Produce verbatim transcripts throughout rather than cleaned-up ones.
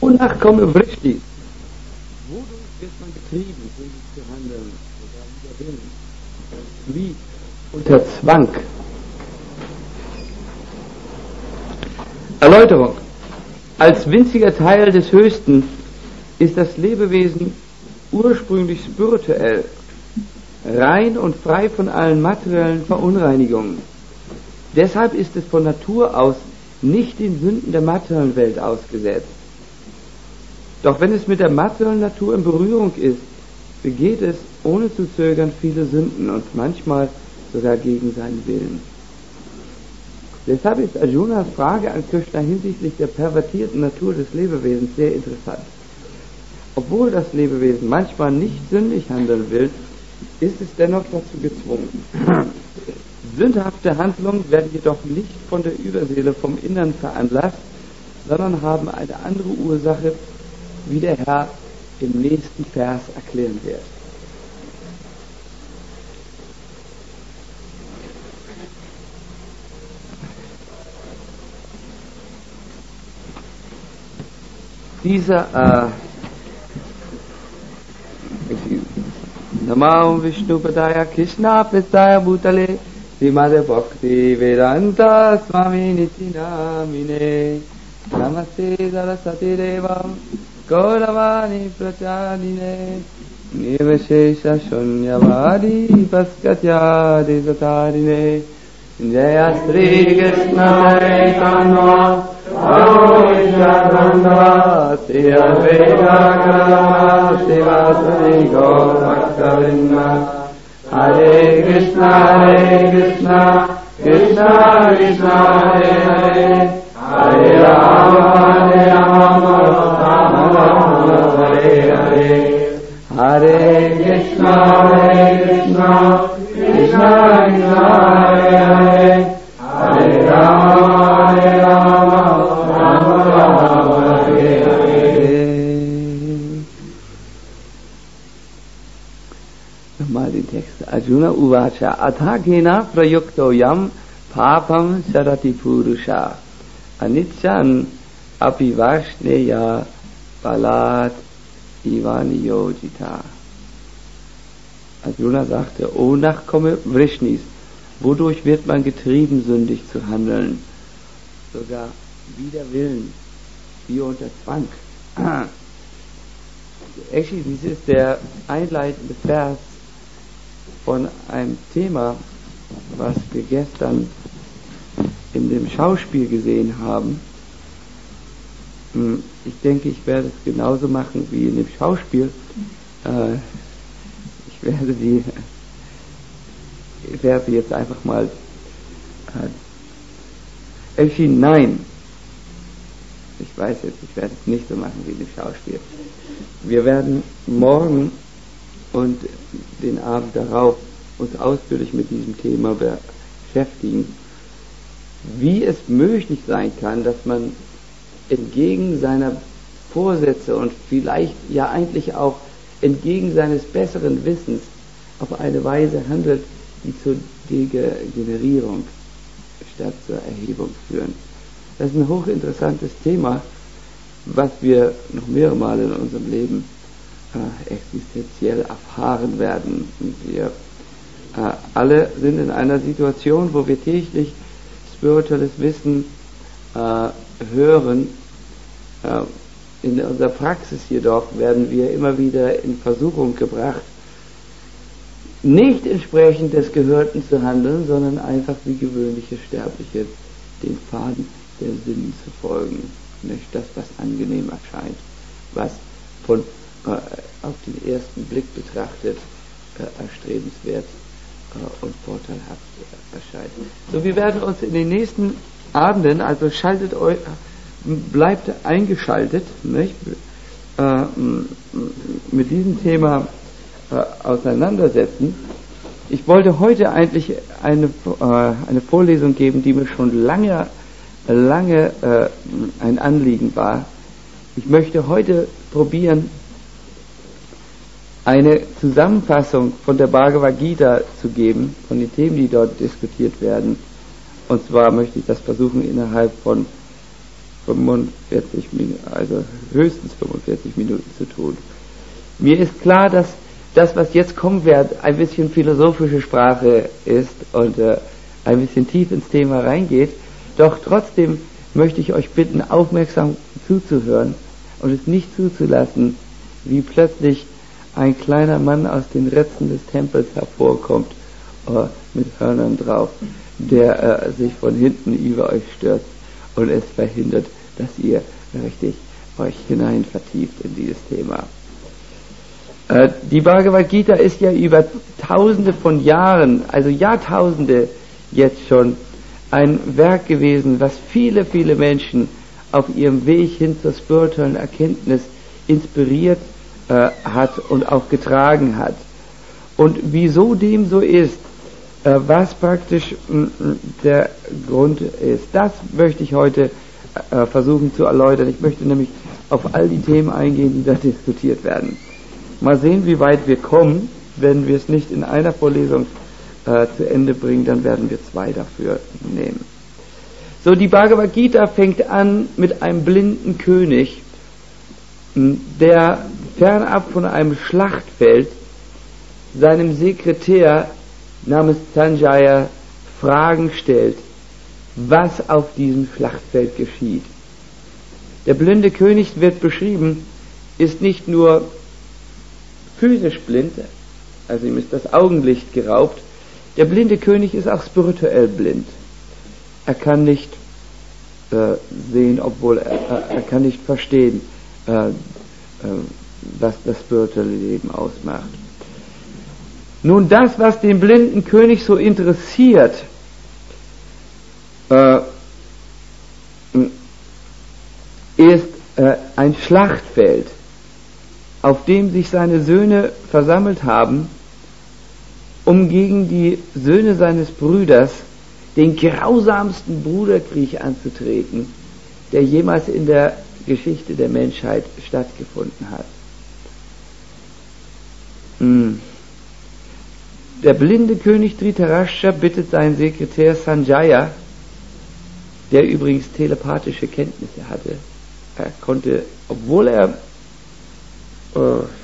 Nachkomme Vrishtis. Wodurch wird man getrieben, sündig zu handeln, sogar wider Willen, wie unter Zwang. Erläuterung. Als winziger Teil des Höchsten ist das Lebewesen ursprünglich spirituell, rein und frei von allen materiellen Verunreinigungen. Deshalb ist es von Natur aus nicht den Sünden der materiellen Welt ausgesetzt. Doch wenn es mit der materiellen Natur in Berührung ist, begeht es ohne zu zögern viele Sünden und manchmal sogar gegen seinen Willen. Deshalb ist Arjunas Frage an Krishna hinsichtlich der pervertierten Natur des Lebewesens sehr interessant. Obwohl das Lebewesen manchmal nicht sündig handeln will, ist es dennoch dazu gezwungen. Sündhafte Handlungen werden jedoch nicht von der Überseele vom Innern veranlasst, sondern haben eine andere Ursache, wie der Herr im nächsten Vers erklären wird. Dieser äh, Namam Vishnupadaya Krishna Prestaya Bhutale Srimade Bhakti Vedanta Swami Nitinamine Namaste Saraswati Devam Gauravani Prachadine Nivashesha Shunyavadi Paskatya Desatarine Jaya Sri Krishna Chaitanya Prabhu Nityananda Sri Advaita Gadadhara Srivasadi Gaur Bhaktavinda Hare Krishna Hare Krishna Krishna Krishna Hare Hare Hare Rama Hare Rama Rama Rama Hare Hare Hare Krishna Hare Krishna Krishna Krishna Hare Hare Hare Rama Hare Rama Rama Rama Hare Hare. Nochmal den Text. Arjuna Uvacha Athakena Prayukto Yam Papam Sarati Purusha Anichan Apivashneya Balat Ivaniyojita. Arjuna sagte, O Nachkomme Vrishnis, wodurch wird man getrieben, sündig zu handeln? Sogar wider Willen, wie unter Zwang. Actually, dies ist der einleitende Vers von einem Thema, was wir gestern in dem Schauspiel gesehen haben. Ich denke, ich werde es genauso machen wie in dem Schauspiel. Ich werde die Verse jetzt einfach mal Actually, nein. Ich weiß jetzt, ich werde es nicht so machen wie in dem Schauspiel. Wir werden morgen und den Abend darauf uns ausführlich mit diesem Thema beschäftigen, wie es möglich sein kann, dass man entgegen seiner Vorsätze und vielleicht ja eigentlich auch entgegen seines besseren Wissens auf eine Weise handelt, die zur Degenerierung statt zur Erhebung führen. Das ist ein hochinteressantes Thema, was wir noch mehrere Male in unserem Leben äh, existenziell erfahren werden. Und wir äh, alle sind in einer Situation, wo wir täglich spirituelles Wissen äh, hören. Äh, in unserer Praxis jedoch werden wir immer wieder in Versuchung gebracht, nicht entsprechend des Gehörten zu handeln, sondern einfach wie gewöhnliche Sterbliche den Faden der Sinnen zu folgen. Nicht das, was angenehm erscheint, was von äh, auf den ersten Blick betrachtet äh, erstrebenswert äh, und vorteilhaft äh, erscheint. So, wir werden uns in den nächsten Abenden, also schaltet euch, bleibt eingeschaltet, nicht, äh, mit diesem Thema äh, auseinandersetzen. Ich wollte heute eigentlich eine, äh, eine Vorlesung geben, die mir schon lange lange äh, ein Anliegen war. Ich möchte heute probieren, eine Zusammenfassung von der Bhagavad Gita zu geben, von den Themen, die dort diskutiert werden. Und zwar möchte ich das versuchen, innerhalb von fünfundvierzig Minuten, also höchstens fünfundvierzig Minuten zu tun. Mir ist klar, dass das, was jetzt kommen wird, ein bisschen philosophische Sprache ist und äh, ein bisschen tief ins Thema reingeht. Doch trotzdem möchte ich euch bitten, aufmerksam zuzuhören und es nicht zuzulassen, wie plötzlich ein kleiner Mann aus den Ritzen des Tempels hervorkommt, äh, mit Hörnern drauf, der äh, sich von hinten über euch stürzt und es verhindert, dass ihr richtig euch hinein vertieft in dieses Thema. Äh, die Bhagavad Gita ist ja über Tausende von Jahren, also Jahrtausende jetzt schon, ein Werk gewesen, was viele, viele Menschen auf ihrem Weg hin zur spirituellen Erkenntnis inspiriert äh, hat und auch getragen hat. Und wieso dem so ist, äh, was praktisch m, der Grund ist, das möchte ich heute äh, versuchen zu erläutern. Ich möchte nämlich auf all die Themen eingehen, die da diskutiert werden. Mal sehen, wie weit wir kommen. Wenn wir es nicht in einer Vorlesung äh, zu Ende bringen, dann werden wir zwei dafür nehmen. So, die Bhagavad Gita fängt an mit einem blinden König, der fernab von einem Schlachtfeld seinem Sekretär namens Sanjaya Fragen stellt, was auf diesem Schlachtfeld geschieht. Der blinde König, wird beschrieben, ist nicht nur physisch blind, also ihm ist das Augenlicht geraubt, der blinde König ist auch spirituell blind. Er kann nicht äh, sehen, obwohl er, er kann nicht verstehen, äh, äh, was das spirituelle Leben ausmacht. Nun, das, was den blinden König so interessiert, äh, ist äh, ein Schlachtfeld, auf dem sich seine Söhne versammelt haben, um gegen die Söhne seines Brüders den grausamsten Bruderkrieg anzutreten, der jemals in der Geschichte der Menschheit stattgefunden hat. Hm. Der blinde König Dhritarashtra bittet seinen Sekretär Sanjaya, der übrigens telepathische Kenntnisse hatte. Er konnte, obwohl er äh,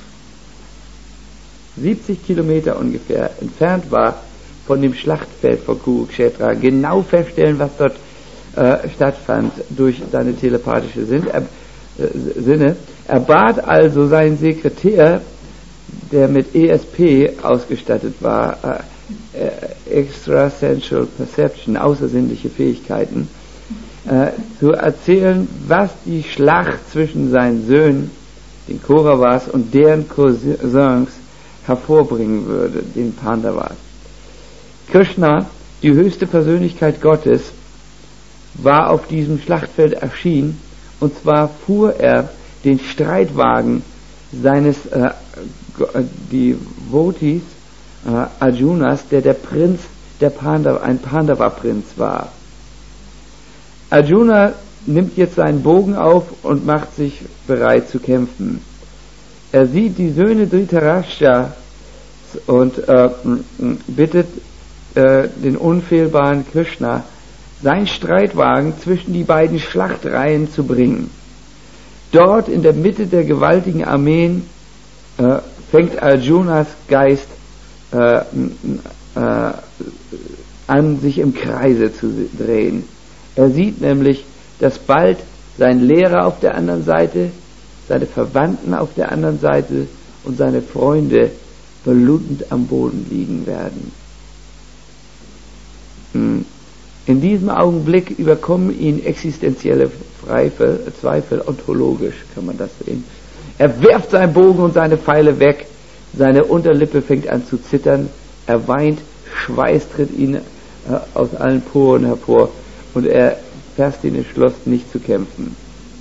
siebzig Kilometer ungefähr entfernt war von dem Schlachtfeld von Kurukshetra, genau feststellen, was dort äh, stattfand durch seine telepathische Sinn, äh, Sinne. Er bat also seinen Sekretär, der mit E S P ausgestattet war, äh, Extrasensual Perception, außersinnliche Fähigkeiten, äh, zu erzählen, was die Schlacht zwischen seinen Söhnen, den Kauravas, und deren Cousins hervorbringen würde, den Pandavas. Krishna, die höchste Persönlichkeit Gottes, war auf diesem Schlachtfeld erschienen, und zwar fuhr er den Streitwagen seines äh, die Votis äh, Arjunas, der der Prinz der Pandava, ein Pandava-Prinz war. Arjuna nimmt jetzt seinen Bogen auf und macht sich bereit zu kämpfen. Er sieht die Söhne Dhritarashtra und äh, bittet äh, den unfehlbaren Krishna, seinen Streitwagen zwischen die beiden Schlachtreihen zu bringen. Dort in der Mitte der gewaltigen Armeen äh, fängt Arjunas Geist äh, äh, an, sich im Kreise zu drehen. Er sieht nämlich, dass bald sein Lehrer auf der anderen Seite, seine Verwandten auf der anderen Seite und seine Freunde blutend am Boden liegen werden. In diesem Augenblick überkommen ihn existenzielle Zweifel, Zweifel, ontologisch kann man das sehen. Er wirft seinen Bogen und seine Pfeile weg, seine Unterlippe fängt an zu zittern, er weint, Schweiß tritt ihn äh, aus allen Poren hervor und er fasst ihn entschloss, nicht zu kämpfen.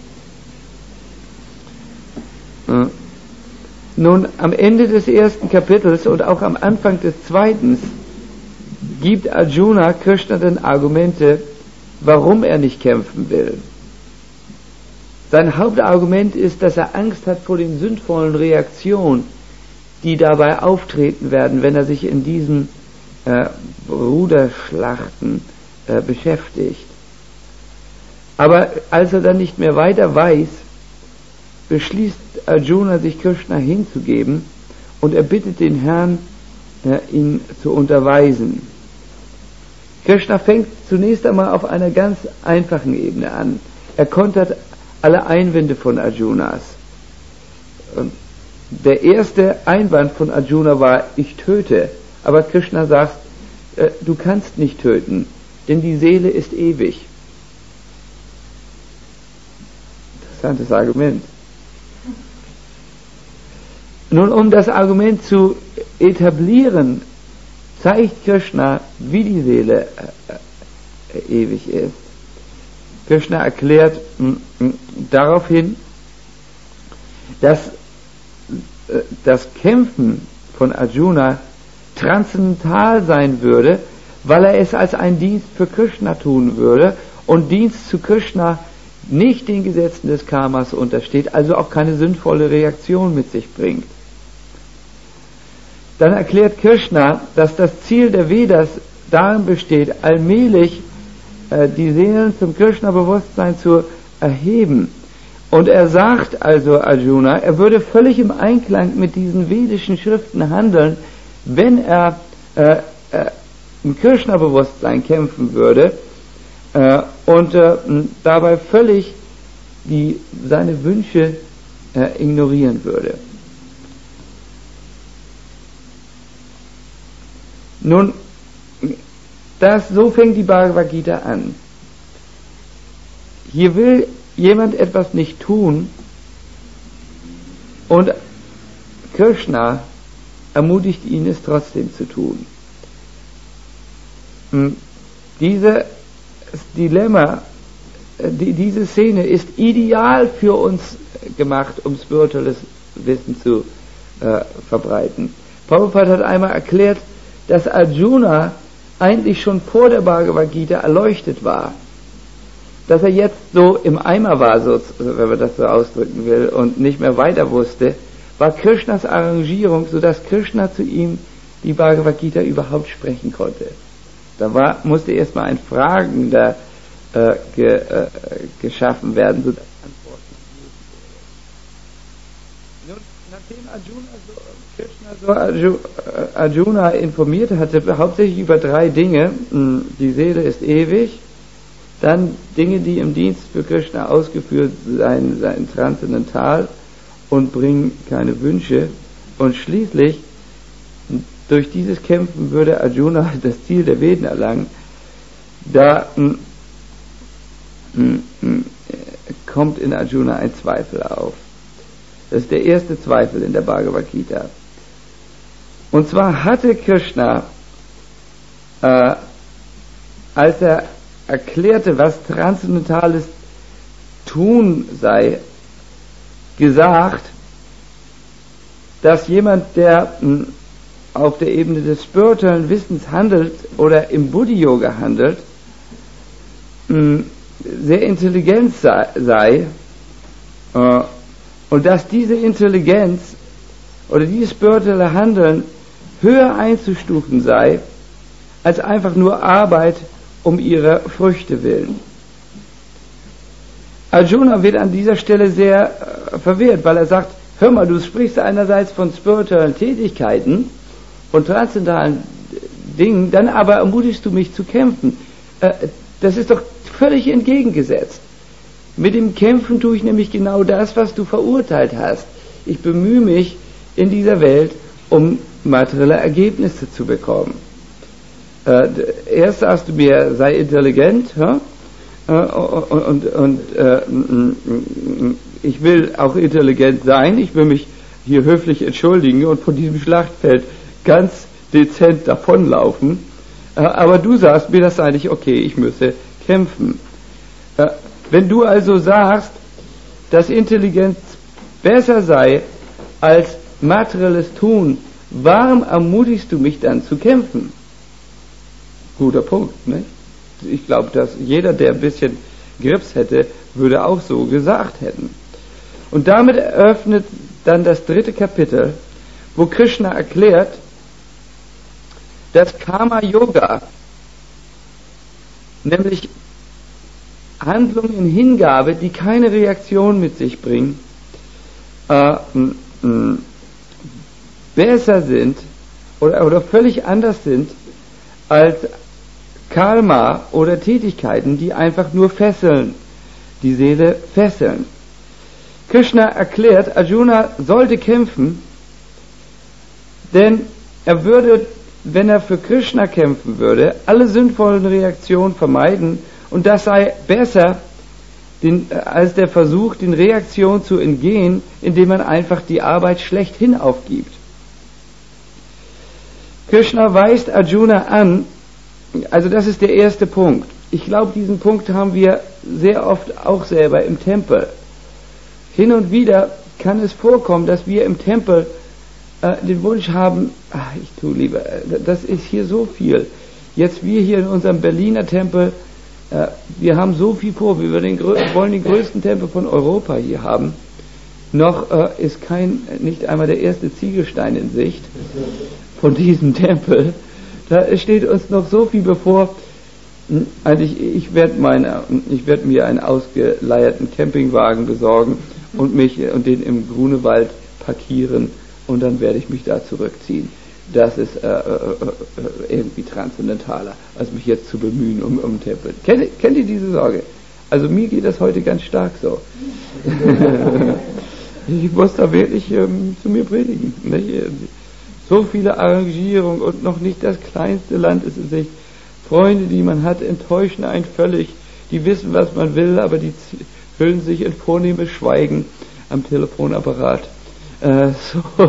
Äh. Nun, am Ende des ersten Kapitels und auch am Anfang des zweiten gibt Arjuna Krishna dann Argumente, warum er nicht kämpfen will. Sein Hauptargument ist, dass er Angst hat vor den sündvollen Reaktionen, die dabei auftreten werden, wenn er sich in diesen äh, Bruderschlachten äh, beschäftigt. Aber als er dann nicht mehr weiter weiß, beschließt Arjuna, sich Krishna hinzugeben, und er bittet den Herrn, äh, ihn zu unterweisen. Krishna fängt zunächst einmal auf einer ganz einfachen Ebene an. Er kontert alle Einwände von Arjunas. Der erste Einwand von Arjuna war, ich töte. Aber Krishna sagt, äh, du kannst nicht töten, denn die Seele ist ewig. Interessantes Argument. Nun, um das Argument zu etablieren, zeigt Krishna, wie die Seele äh, äh, ewig ist. Krishna erklärt m, m, daraufhin, dass äh, das Kämpfen von Arjuna transzendental sein würde, weil er es als einen Dienst für Krishna tun würde und Dienst zu Krishna nicht den Gesetzen des Karmas untersteht, also auch keine sinnvolle Reaktion mit sich bringt. Dann erklärt Krishna, dass das Ziel der Vedas darin besteht, allmählich äh, die Seelen zum Krishna-Bewusstsein zu erheben. Und er sagt also Arjuna, er würde völlig im Einklang mit diesen vedischen Schriften handeln, wenn er äh, äh, im Krishna-Bewusstsein kämpfen würde äh, und äh, dabei völlig die, seine Wünsche äh, ignorieren würde. Nun, das, so fängt die Bhagavad Gita an. Hier will jemand etwas nicht tun und Krishna ermutigt ihn, es trotzdem zu tun. Dieses Dilemma, die, diese Szene ist ideal für uns gemacht, um spirituelles Wissen zu äh, verbreiten. Prabhupada hat einmal erklärt, dass Arjuna eigentlich schon vor der Bhagavad Gita erleuchtet war. Dass er jetzt so im Eimer war, so, wenn man das so ausdrücken will, und nicht mehr weiter wusste, war Krishnas Arrangierung, sodass Krishna zu ihm die Bhagavad Gita überhaupt sprechen konnte. Da war, musste erstmal ein Fragender äh, ge, äh, geschaffen werden, sodass Antworten gegeben wurden. Nun, nachdem Arjuna so, Krishna so Arjuna informiert hatte, hauptsächlich über drei Dinge: Die Seele ist ewig, dann Dinge, die im Dienst für Krishna ausgeführt seien, seien transzendental und bringen keine Wünsche, und schließlich durch dieses Kämpfen würde Arjuna das Ziel der Veden erlangen. Da m, m, m, kommt in Arjuna ein Zweifel auf. Das ist der erste Zweifel in der Bhagavad Gita. Und zwar hatte Krishna, äh, als er erklärte, was transzendentales Tun sei, gesagt, dass jemand, der mh, auf der Ebene des spirituellen Wissens handelt oder im Buddhi-Yoga handelt, mh, sehr intelligent sei, sei äh, und dass diese Intelligenz oder dieses spirituelle Handeln höher einzustufen sei, als einfach nur Arbeit um ihre Früchte willen. Arjuna wird an dieser Stelle sehr äh, verwirrt, weil er sagt, hör mal, du sprichst einerseits von spirituellen Tätigkeiten und transzendentalen Dingen, dann aber ermutigst du mich zu kämpfen. Äh, das ist doch völlig entgegengesetzt. Mit dem Kämpfen tue ich nämlich genau das, was du verurteilt hast. Ich bemühe mich in dieser Welt, um materielle Ergebnisse zu bekommen. Äh, erst sagst du mir, sei intelligent, ja? äh, und, und, und äh, ich will auch intelligent sein, ich will mich hier höflich entschuldigen und von diesem Schlachtfeld ganz dezent davonlaufen, äh, aber du sagst mir, das sei nicht okay, ich müsse kämpfen. Äh, wenn du also sagst, dass Intelligenz besser sei als materielles Tun, warum ermutigst du mich dann zu kämpfen? Guter Punkt, nicht? Ich glaube, dass jeder, der ein bisschen Grips hätte, würde auch so gesagt hätten. Und damit eröffnet dann das dritte Kapitel, wo Krishna erklärt, dass Karma Yoga, nämlich Handlungen in Hingabe, die keine Reaktion mit sich bringen, äh, m, m, besser sind oder, oder völlig anders sind als Karma oder Tätigkeiten, die einfach nur fesseln, die Seele fesseln. Krishna erklärt, Arjuna sollte kämpfen, denn er würde, wenn er für Krishna kämpfen würde, alle sinnvollen Reaktionen vermeiden, und das sei besser den, als der Versuch, den Reaktionen zu entgehen, indem man einfach die Arbeit schlechthin aufgibt. Krishna weist Arjuna an, also das ist der erste Punkt. Ich glaube, diesen Punkt haben wir sehr oft auch selber im Tempel. Hin und wieder kann es vorkommen, dass wir im Tempel äh, den Wunsch haben, ach, ich tue lieber, das ist hier so viel. Jetzt wir hier in unserem Berliner Tempel, äh, wir haben so viel vor, wir den, wollen den größten Tempel von Europa hier haben. Noch äh, ist kein, nicht einmal der erste Ziegelstein in Sicht von diesem Tempel. Da steht uns noch so viel bevor. Also ich, ich werde meine, ich werde mir einen ausgeleierten Campingwagen besorgen und mich und den im Grunewald parkieren, und dann werde ich mich da zurückziehen. Das ist äh, äh, irgendwie transzendentaler, als mich jetzt zu bemühen um, um den Tempel. Kennt, kennt ihr diese Sorge? Also mir geht das heute ganz stark so. Ich muss da wirklich ähm, zu mir predigen. Nicht? So viele Arrangierungen und noch nicht das kleinste Land ist in sich. Freunde, die man hat, enttäuschen einen völlig. Die wissen, was man will, aber die hüllen sich in vornehmes Schweigen am Telefonapparat. Äh, so,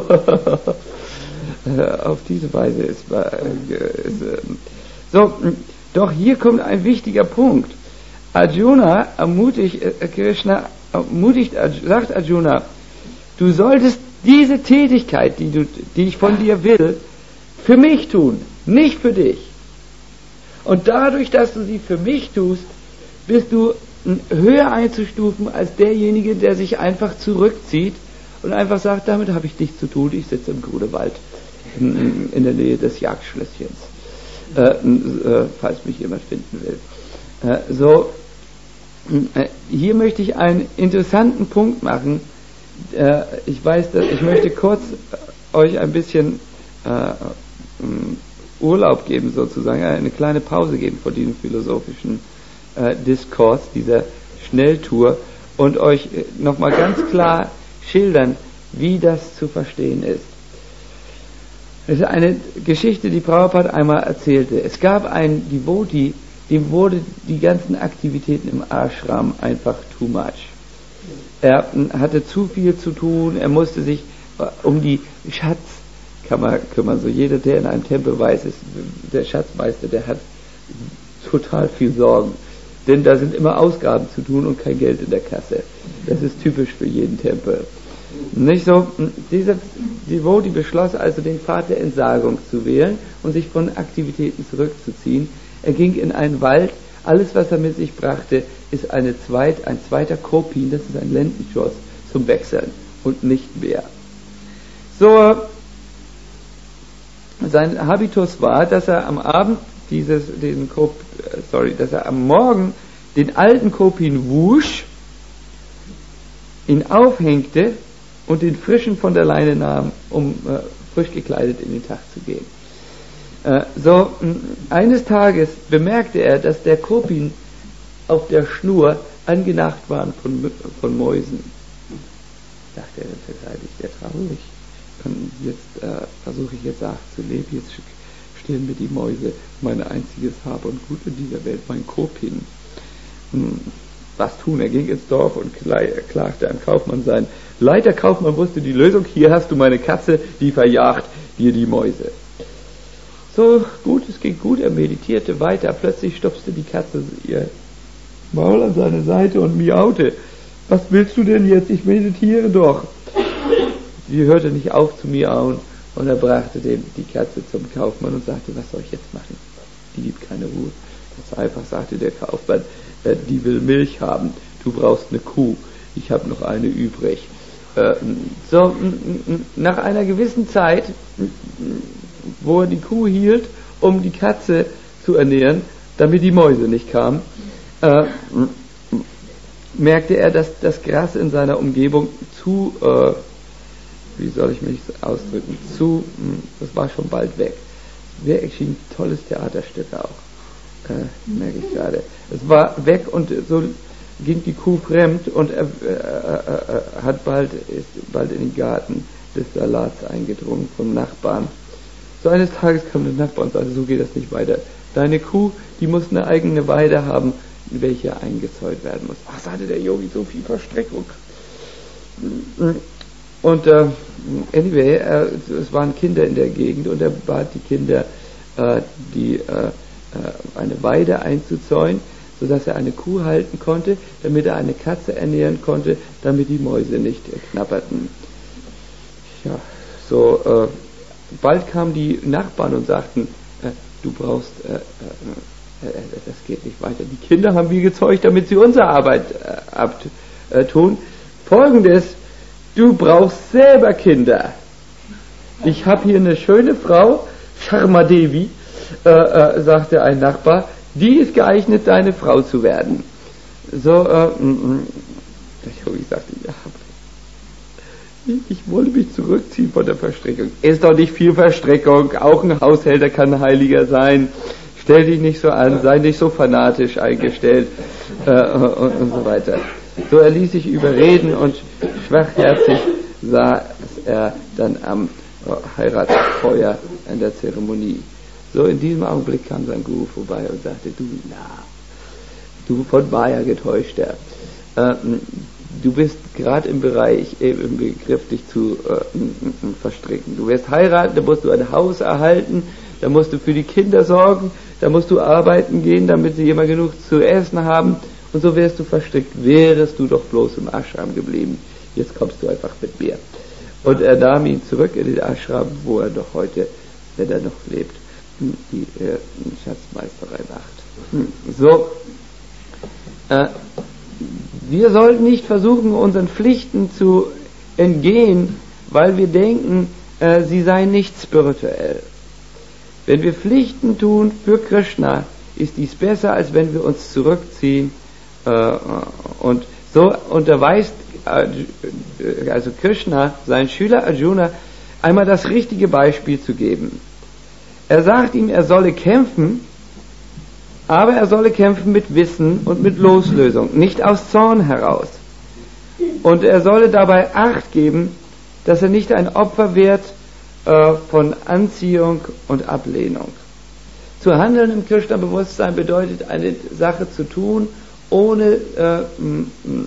äh, auf diese Weise ist, äh, ist äh, so. Doch hier kommt ein wichtiger Punkt. Arjuna ermutigt, äh, Krishna ermutigt, sagt Arjuna, du solltest diese Tätigkeit, die, du, die ich von dir will, für mich tun, nicht für dich. Und dadurch, dass du sie für mich tust, bist du höher einzustufen als derjenige, der sich einfach zurückzieht und einfach sagt, damit habe ich nichts zu tun, ich sitze im Grunewald in, in der Nähe des Jagdschlösschens, äh, äh, falls mich jemand finden will. Äh, so, äh, hier möchte ich einen interessanten Punkt machen. Äh, ich weiß, dass ich möchte kurz euch ein bisschen äh, Urlaub geben, sozusagen, eine kleine Pause geben von diesem philosophischen äh, Diskurs, dieser Schnelltour, und euch äh, nochmal ganz klar schildern, wie das zu verstehen ist. Es ist eine Geschichte, die Prabhupada einmal erzählte. Es gab einen Devotee, dem wurde die ganzen Aktivitäten im Ashram einfach too much. Er hatte zu viel zu tun, er musste sich äh, um die Schatzkammer kümmern. So jeder, der in einem Tempel weiß, ist der Schatzmeister, der hat total viel Sorgen. Denn da sind immer Ausgaben zu tun und kein Geld in der Kasse. Das ist typisch für jeden Tempel. Nicht so, dieser Devotee beschloss also, den Pfad der Entsagung zu wählen und sich von Aktivitäten zurückzuziehen. Er ging in einen Wald. Alles, was er mit sich brachte, ist eine zweit, ein zweiter Kopin, das ist ein Lendenschurz zum Wechseln und nicht mehr. So, sein Habitus war, dass er am Abend dieses, diesen Kop, sorry, dass er am Morgen den alten Kopin wusch, ihn aufhängte und den frischen von der Leine nahm, um äh, frisch gekleidet in den Tag zu gehen. Äh, so, m, eines Tages bemerkte er, dass der Kopin auf der Schnur angenagt war von, von Mäusen. Dachte er, das ist eigentlich sehr traurig. Und jetzt äh, versuche ich jetzt nachzuleben, jetzt stehlen mir die Mäuse meine einziges Hab und Gut in dieser Welt, mein Kopin. Hm. Was tun? Er ging ins Dorf und klagte an Kaufmann sein. Leiter Kaufmann wusste die Lösung, hier hast du meine Katze, die verjagt dir die Mäuse. So, gut, es ging gut, er meditierte weiter, plötzlich stupste die Katze ihr Maul an seine Seite und miaute. Was willst du denn jetzt? Ich meditiere doch. Sie hörte nicht auf zu miauen und er brachte dem die Katze zum Kaufmann und sagte, was soll ich jetzt machen? Die gibt keine Ruhe. Ganz einfach, sagte der Kaufmann, äh, die will Milch haben. Du brauchst eine Kuh. Ich habe noch eine übrig. Äh, so, nach einer gewissen Zeit, wo er die Kuh hielt, um die Katze zu ernähren, damit die Mäuse nicht kamen, äh, merkte er, dass das Gras in seiner Umgebung zu, äh, wie soll ich mich ausdrücken, zu, das war schon bald weg. Wäre actually ein tolles Theaterstück auch, äh, merke ich gerade. Es war weg und so ging die Kuh fremd und er äh, äh, äh, hat bald, ist bald in den Garten des Salats eingedrungen vom Nachbarn. So eines Tages kam der Nachbar und sagte, so geht das nicht weiter. Deine Kuh, die muss eine eigene Weide haben, welche eingezäunt werden muss. Ach, sagte der Yogi, so viel Verstreckung. Und äh, anyway, äh, es waren Kinder in der Gegend und er bat die Kinder, äh, die, äh, eine Weide einzuzäunen, sodass er eine Kuh halten konnte, damit er eine Katze ernähren konnte, damit die Mäuse nicht äh, knabberten. Ja, so, äh, bald kamen die Nachbarn und sagten, äh, du brauchst, äh, äh, äh, das geht nicht weiter. Die Kinder haben wir gezeugt, damit sie unsere Arbeit äh, abtun. Folgendes, du brauchst selber Kinder. Ich habe hier eine schöne Frau, Sharma Devi, äh, äh, sagte ein Nachbar, die ist geeignet, deine Frau zu werden. So, äh, der Yogi sagte, ja, ich wollte mich zurückziehen von der Verstrickung. Ist doch nicht viel Verstrickung, auch ein Haushälter kann ein Heiliger sein. Stell dich nicht so an, sei nicht so fanatisch eingestellt äh, und, und so weiter. So, er ließ sich überreden und schwachherzig saß er dann am Heiratsfeuer in der Zeremonie. So, in diesem Augenblick kam sein Guru vorbei und sagte, du Narr, du von Maya getäuschter, äh, du bist gerade im Bereich, äh, im Begriff, dich zu äh, verstricken. Du wirst heiraten, da musst du ein Haus erhalten, da musst du für die Kinder sorgen, da musst du arbeiten gehen, damit sie immer genug zu essen haben, und so wärst du verstrickt, wärest du doch bloß im Ashram geblieben. Jetzt kommst du einfach mit mir. Und er nahm ihn zurück in den Ashram, wo er noch heute, wenn er noch lebt, die äh, Schatzmeisterei macht. So, äh, wir sollten nicht versuchen, unseren Pflichten zu entgehen, weil wir denken, äh, sie seien nicht spirituell. Wenn wir Pflichten tun für Krishna, ist dies besser, als wenn wir uns zurückziehen. Äh, und so unterweist äh, also Krishna, sein Schüler Arjuna, einmal das richtige Beispiel zu geben. Er sagt ihm, er solle kämpfen, aber er solle kämpfen mit Wissen und mit Loslösung, nicht aus Zorn heraus. Und er solle dabei Acht geben, dass er nicht ein Opfer wird äh, von Anziehung und Ablehnung. Zu handeln im Krishna-Bewusstsein bedeutet, eine Sache zu tun, ohne äh, m, m,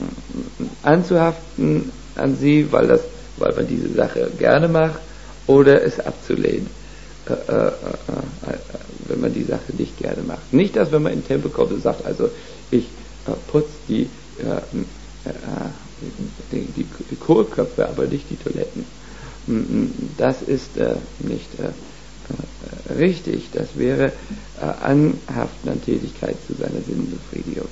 anzuhaften an sie, weil, das, weil man diese Sache gerne macht, oder es abzulehnen, äh, äh, äh, wenn man die Sache nicht gerne macht. Nicht, dass wenn man in den Tempel kommt und sagt, also ich äh, putze die, äh, äh, die, die, die Kohlköpfe, aber nicht die Toiletten. Das ist äh, nicht äh, richtig. Das wäre äh, Anhaften an Tätigkeit zu seiner Sinnbefriedigung.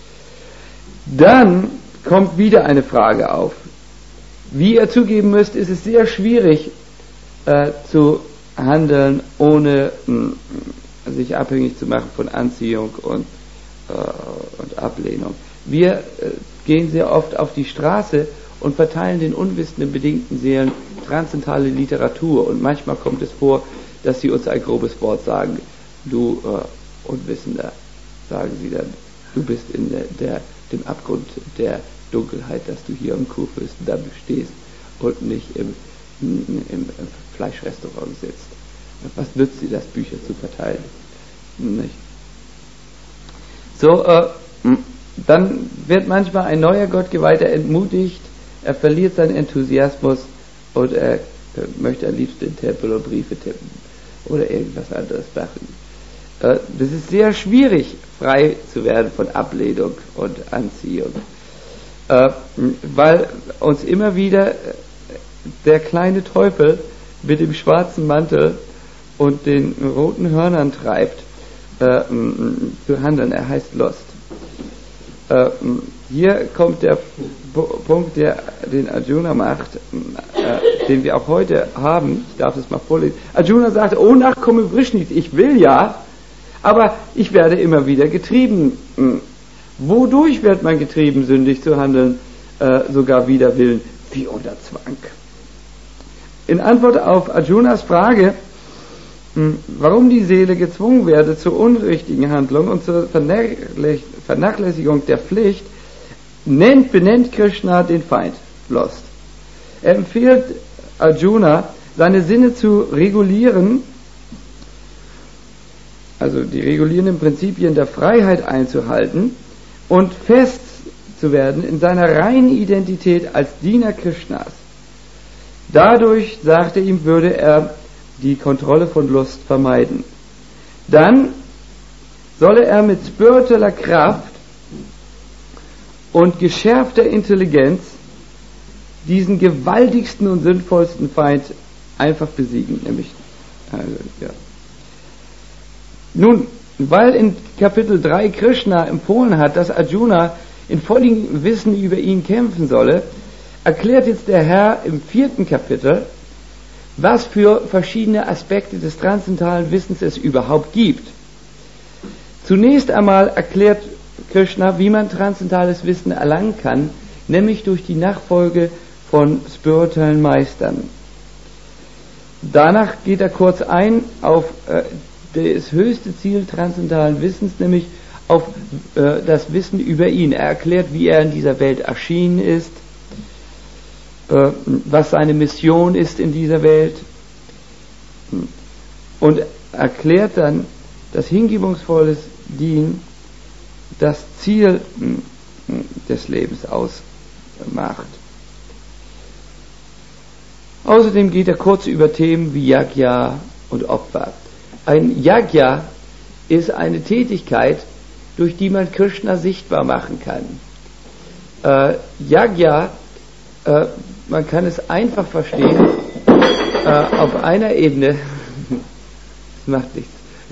Dann kommt wieder eine Frage auf. Wie ihr zugeben müsst, ist es sehr schwierig äh, zu handeln, ohne mh, sich abhängig zu machen von Anziehung und, äh, und Ablehnung. Wir äh, gehen sehr oft auf die Straße und verteilen den unwissenden, bedingten Seelen transzendentale Literatur, und manchmal kommt es vor, dass sie uns ein grobes Wort sagen. Du äh, Unwissender, sagen sie dann, du bist in der, der, dem Abgrund der Dunkelheit, dass du hier im Kurfürstendamm stehst und nicht im, im, im Fleischrestaurant sitzt. Was nützt dir das, Bücher zu verteilen? Nicht? So, äh, dann wird manchmal ein neuer Gottgeweihter entmutigt, er verliert seinen Enthusiasmus und er möchte am liebsten den Tempel und Briefe tippen oder irgendwas anderes machen. Äh, das ist sehr schwierig, frei zu werden von Ablehnung und Anziehung, äh, weil uns immer wieder der kleine Teufel mit dem schwarzen Mantel und den roten Hörnern treibt, äh, zu handeln. Er heißt Lust. Äh, hier kommt der P- Punkt, der den Arjuna macht, äh, den wir auch heute haben. Ich darf es mal vorlesen. Arjuna sagte, oh Nachkomme Vrishnis, ich will ja, aber ich werde immer wieder getrieben. Wodurch wird man getrieben, sündig zu handeln, äh, sogar wider Willen, wie unter Zwang? In Antwort auf Arjunas Frage, mh, warum die Seele gezwungen werde zur unrichtigen Handlung und zur Vernachlässigung der Pflicht, nennt, benennt Krishna den Feind, Lust. Er empfiehlt Arjuna, seine Sinne zu regulieren, also die regulierenden Prinzipien der Freiheit einzuhalten und fest zu werden in seiner reinen Identität als Diener Krishnas. Dadurch, sagte ihm, würde er die Kontrolle von Lust vermeiden. Dann solle er mit spiritueller Kraft und geschärfter Intelligenz diesen gewaltigsten und sinnvollsten Feind einfach besiegen, nämlich also, ja. Nun, weil in Kapitel drei Krishna empfohlen hat, dass Arjuna in vollem Wissen über ihn kämpfen solle, erklärt jetzt der Herr im vierten Kapitel, was für verschiedene Aspekte des transzendentalen Wissens es überhaupt gibt. Zunächst einmal erklärt Krishna, wie man transzendentales Wissen erlangen kann, nämlich durch die Nachfolge von spirituellen Meistern. Danach geht er kurz ein auf äh, das höchste Ziel transzendentalen Wissens, nämlich auf äh, das Wissen über ihn. Er erklärt, wie er in dieser Welt erschienen ist, äh, was seine Mission ist in dieser Welt, und erklärt dann, dass hingebungsvolles Dienen das Ziel mh, des Lebens ausmacht. Außerdem geht er kurz über Themen wie Yajna und Opfer. Ein Yajna ist eine Tätigkeit, durch die man Krishna sichtbar machen kann. Äh, Yajna, äh, man kann es einfach verstehen, äh, auf einer Ebene, das macht nichts,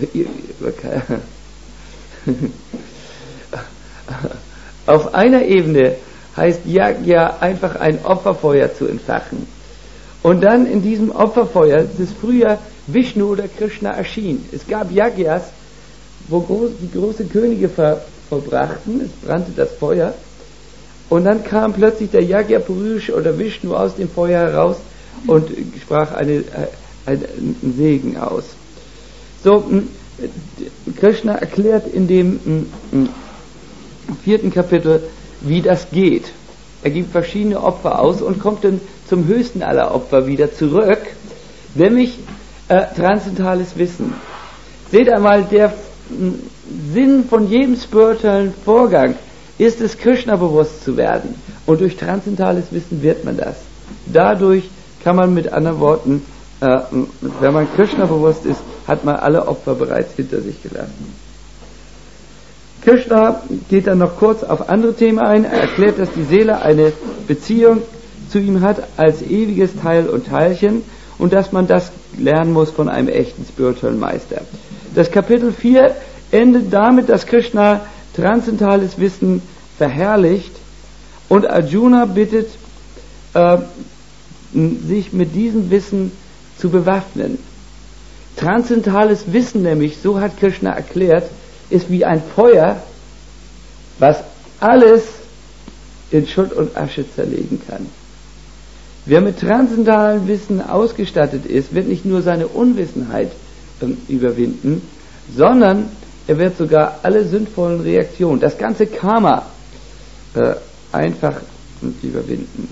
auf einer Ebene heißt Yajna einfach ein Opferfeuer zu entfachen. Und dann in diesem Opferfeuer, das früher Vishnu oder Krishna erschien. Es gab Yajnas, wo groß, die große Könige ver, verbrachten, es brannte das Feuer, und dann kam plötzlich der Yajna Purush oder Vishnu aus dem Feuer heraus und sprach eine, einen Segen aus. So, Krishna erklärt in dem vierten Kapitel, wie das geht. Er gibt verschiedene Opfer aus und kommt dann zum höchsten aller Opfer wieder zurück, nämlich äh, transzendentales Wissen. Seht einmal, der m, Sinn von jedem spirituellen Vorgang ist es, Krishna bewusst zu werden. Und durch transzendentales Wissen wird man das. Dadurch kann man mit anderen Worten, äh, wenn man Krishna bewusst ist, hat man alle Opfer bereits hinter sich gelassen. Krishna geht dann noch kurz auf andere Themen ein. Er erklärt, dass die Seele eine Beziehung zu ihm hat als ewiges Teil und Teilchen und dass man das lernen muss von einem echten spirituellen Meister. Das Kapitel vier endet damit, dass Krishna transzendentales Wissen verherrlicht und Arjuna bittet, äh, sich mit diesem Wissen zu bewaffnen. Transzendentales Wissen nämlich, so hat Krishna erklärt, ist wie ein Feuer, was alles in Schutt und Asche zerlegen kann. Wer mit transzendentalem Wissen ausgestattet ist, wird nicht nur seine Unwissenheit ähm, überwinden, sondern er wird sogar alle sündvollen Reaktionen, das ganze Karma, äh, einfach überwinden.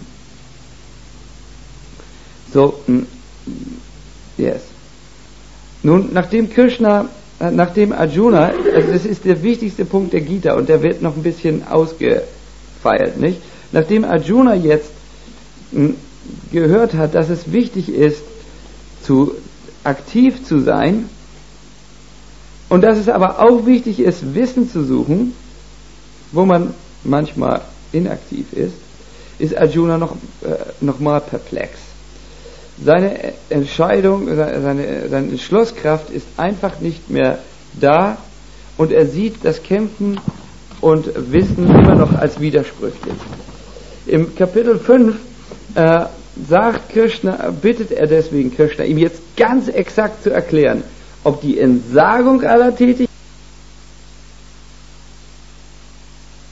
So, mm, yes. Nun, nachdem Krishna Nachdem Arjuna, also das ist der wichtigste Punkt der Gita und der wird noch ein bisschen ausgefeilt, nicht? Nachdem Arjuna jetzt mh, gehört hat, dass es wichtig ist, zu aktiv zu sein und dass es aber auch wichtig ist, Wissen zu suchen, wo man manchmal inaktiv ist, ist Arjuna noch, äh, noch mal perplex. Seine Entscheidung, seine, seine Entschlusskraft ist einfach nicht mehr da und er sieht das Kämpfen und Wissen immer noch als widersprüchlich. Im Kapitel fünf äh, sagt Krishna, bittet er deswegen Krishna, ihm jetzt ganz exakt zu erklären, ob die Entsagung aller Tätigkeiten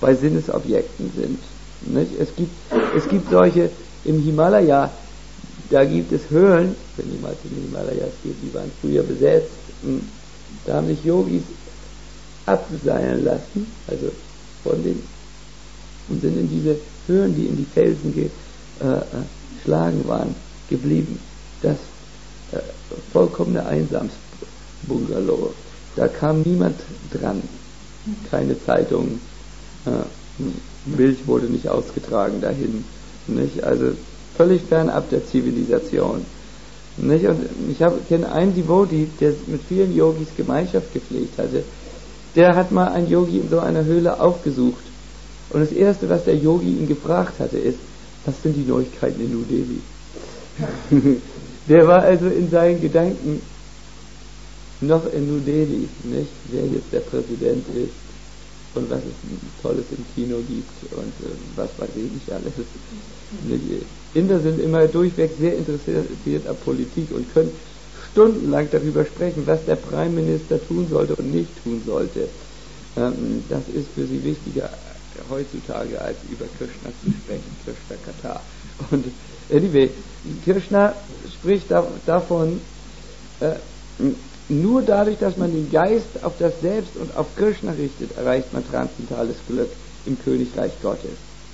bei Sinnesobjekten sind. Nicht? Es gibt, es gibt solche im Himalaya, da gibt es Höhlen, wenn jemand in den Himalayas geht, die waren früher besetzt, da haben sich Yogis abseilen lassen, also von den, und sind in diese Höhlen, die in die Felsen geschlagen waren, geblieben. Das äh, vollkommene Einsamsbungalow. Da kam niemand dran. Keine Zeitung, äh, Milch wurde nicht ausgetragen dahin. Nicht? Also völlig fernab der Zivilisation. Nicht? Und ich kenne einen Devotee, der mit vielen Yogis Gemeinschaft gepflegt hatte. Der hat mal einen Yogi in so einer Höhle aufgesucht. Und das Erste, was der Yogi ihn gefragt hatte, ist, was sind die Neuigkeiten in New Delhi? Der war also in seinen Gedanken noch in New Delhi, nicht? Wer jetzt der Präsident ist und was es Tolles im Kino gibt und äh, was weiß ich nicht alles. Nicht? Inder sind immer durchweg sehr interessiert an Politik und können stundenlang darüber sprechen, was der Prime Minister tun sollte und nicht tun sollte. Ähm, das ist für sie wichtiger heutzutage als über Krishna zu sprechen, Krishna Katha. Und anyway, Krishna spricht da, davon, äh, nur dadurch, dass man den Geist auf das Selbst und auf Krishna richtet, erreicht man transzendentales Glück im Königreich Gottes.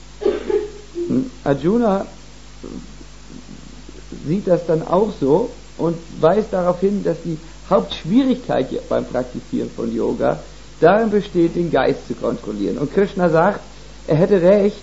Arjuna sieht das dann auch so und weist darauf hin, dass die Hauptschwierigkeit beim Praktizieren von Yoga darin besteht, den Geist zu kontrollieren. Und Krishna sagt, er hätte recht,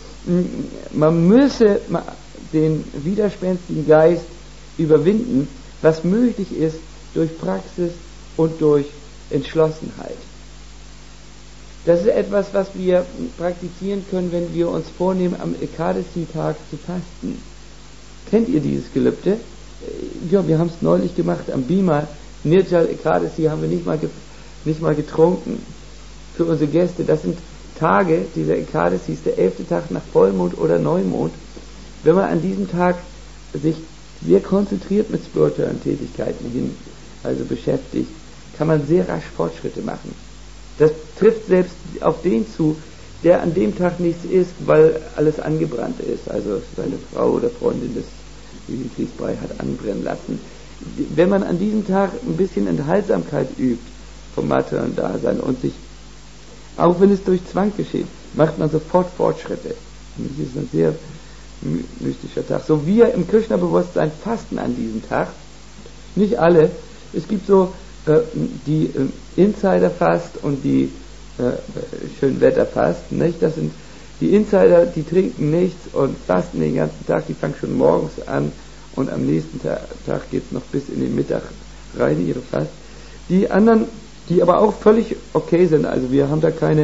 man müsse den widerspenstigen Geist überwinden, was möglich ist durch Praxis und durch Entschlossenheit. Das ist etwas, was wir praktizieren können, wenn wir uns vornehmen, am Ekadasi-Tag zu fasten. Kennt ihr dieses Gelübde? Ja, wir haben es neulich gemacht am Bima. Nirjal Ekadasi haben wir nicht mal, ge- nicht mal getrunken für unsere Gäste. Das sind Tage, dieser Ekadasi ist der elfte Tag nach Vollmond oder Neumond. Wenn man an diesem Tag sich sehr konzentriert mit spirituellen Tätigkeiten hin, also beschäftigt, kann man sehr rasch Fortschritte machen. Das trifft selbst auf den zu, der an dem Tag nichts isst, weil alles angebrannt ist. Also seine Frau oder Freundin das Fließbrei hat anbrennen lassen. Wenn man an diesem Tag ein bisschen Enthaltsamkeit übt vom materiellen Dasein und sich, auch wenn es durch Zwang geschieht, macht man sofort Fortschritte. Und das ist ein sehr mystischer Tag. So wir im Krishna-Bewusstsein fasten an diesem Tag. Nicht alle. Es gibt so äh, die äh, Insider-Fast und die äh, Schönwetter-Fast. Nicht? Das sind die Insider, die trinken nichts und fasten den ganzen Tag. Die fangen schon morgens an und am nächsten Tag, Tag geht es noch bis in den Mittag rein, ihre Fast. Die anderen, die aber auch völlig okay sind, also wir haben da keine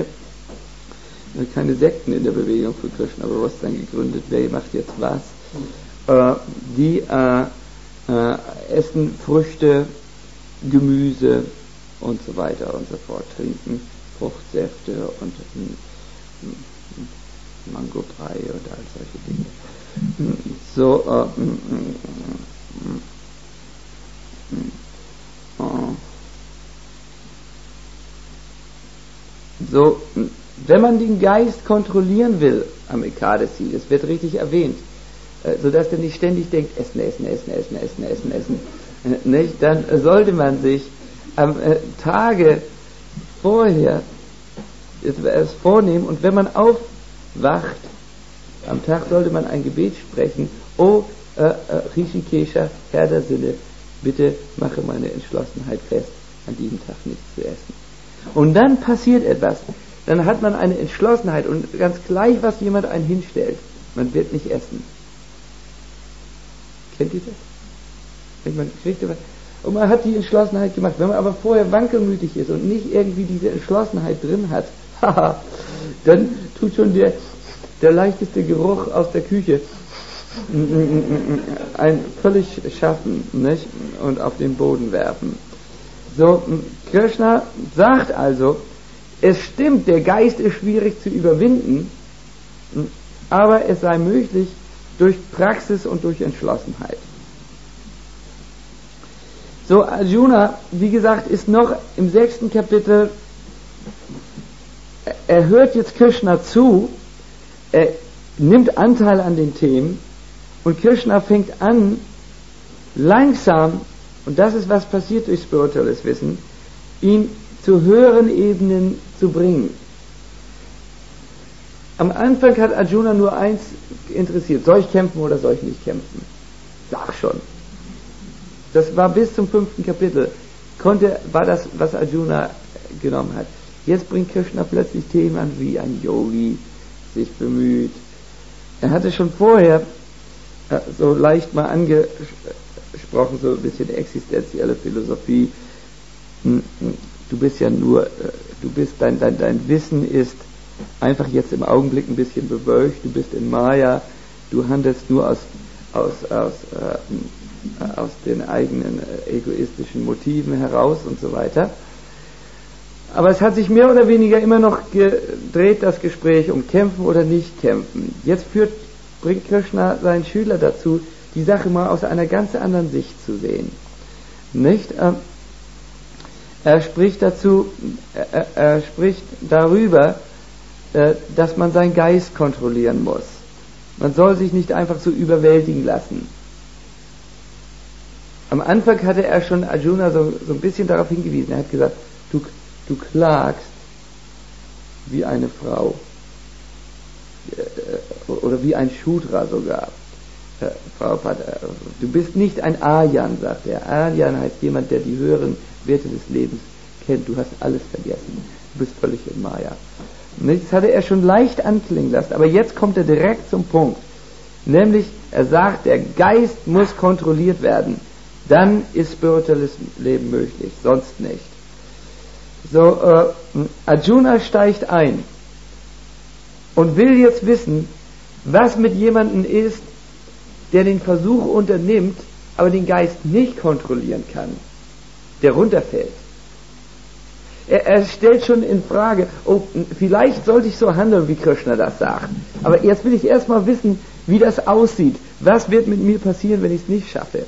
keine Sekten in der Bewegung für Krishna-Bewusstsein gegründet, wer macht jetzt was, äh, die äh, äh, essen Früchte, Gemüse und so weiter und so fort, trinken Fruchtsäfte und äh, Mangobrei und all solche Dinge. So, äh, so, wenn man den Geist kontrollieren will am Ekadasi, das wird richtig erwähnt, äh, sodass der nicht ständig denkt, essen, essen, essen, essen, essen, essen, essen, äh, nicht? Dann sollte man sich am äh, Tage vorher es vornehmen und wenn man aufwacht, am Tag sollte man ein Gebet sprechen, O äh, äh, Rishikesha, Herr der Sinne, bitte mache meine Entschlossenheit fest, an diesem Tag nichts zu essen. Und dann passiert etwas. Dann hat man eine Entschlossenheit und ganz gleich, was jemand einen hinstellt, man wird nicht essen. Kennt ihr das? Man kriegt etwas, und man hat die Entschlossenheit gemacht. Wenn man aber vorher wankelmütig ist und nicht irgendwie diese Entschlossenheit drin hat, dann tut schon der, der leichteste Geruch aus der Küche ein völlig schaffen, nicht? Und auf den Boden werfen. So, Krishna sagt also, es stimmt, der Geist ist schwierig zu überwinden, aber es sei möglich durch Praxis und durch Entschlossenheit. So, Arjuna, wie gesagt, ist noch im sechsten Kapitel er hört jetzt Krishna zu, er nimmt Anteil an den Themen und Krishna fängt an, langsam, und das ist was passiert durch spirituelles Wissen, ihn zu höheren Ebenen zu bringen. Am Anfang hat Arjuna nur eins interessiert: soll ich kämpfen oder soll ich nicht kämpfen? Sag schon. Das war bis zum fünften Kapitel, konnte, war das, was Arjuna genommen hat. Jetzt bringt Krishna plötzlich Themen an, wie ein Yogi sich bemüht. Er hatte schon vorher äh, so leicht mal angesprochen, so ein bisschen existenzielle Philosophie. Du bist ja nur, äh, du bist, dein, dein, dein Wissen ist einfach jetzt im Augenblick ein bisschen bewölkt, du bist in Maya, du handelst nur aus, aus, aus, äh, aus den eigenen äh, egoistischen Motiven heraus und so weiter. Aber es hat sich mehr oder weniger immer noch gedreht, das Gespräch um kämpfen oder nicht kämpfen. Jetzt führt, bringt Krishna seinen Schüler dazu, die Sache mal aus einer ganz anderen Sicht zu sehen. Nicht? Er spricht dazu, er, er spricht darüber, dass man seinen Geist kontrollieren muss. Man soll sich nicht einfach so überwältigen lassen. Am Anfang hatte er schon Arjuna so, so ein bisschen darauf hingewiesen. Er hat gesagt, du, du klagst wie eine Frau. Oder wie ein Shudra sogar. Du bist nicht ein Aryan, sagt er. Aryan heißt jemand, der die höheren Werte des Lebens kennt. Du hast alles vergessen. Du bist völlig in Maya. Das hatte er schon leicht anklingen lassen, aber jetzt kommt er direkt zum Punkt. Nämlich, er sagt, der Geist muss kontrolliert werden. Dann ist spirituelles Leben möglich, sonst nicht. So, äh, Arjuna steigt ein und will jetzt wissen, was mit jemandem ist, der den Versuch unternimmt, aber den Geist nicht kontrollieren kann, der runterfällt. Er, er stellt schon in Frage, oh, vielleicht sollte ich so handeln, wie Krishna das sagt. Aber jetzt will ich erstmal wissen, wie das aussieht. Was wird mit mir passieren, wenn ich es nicht schaffe?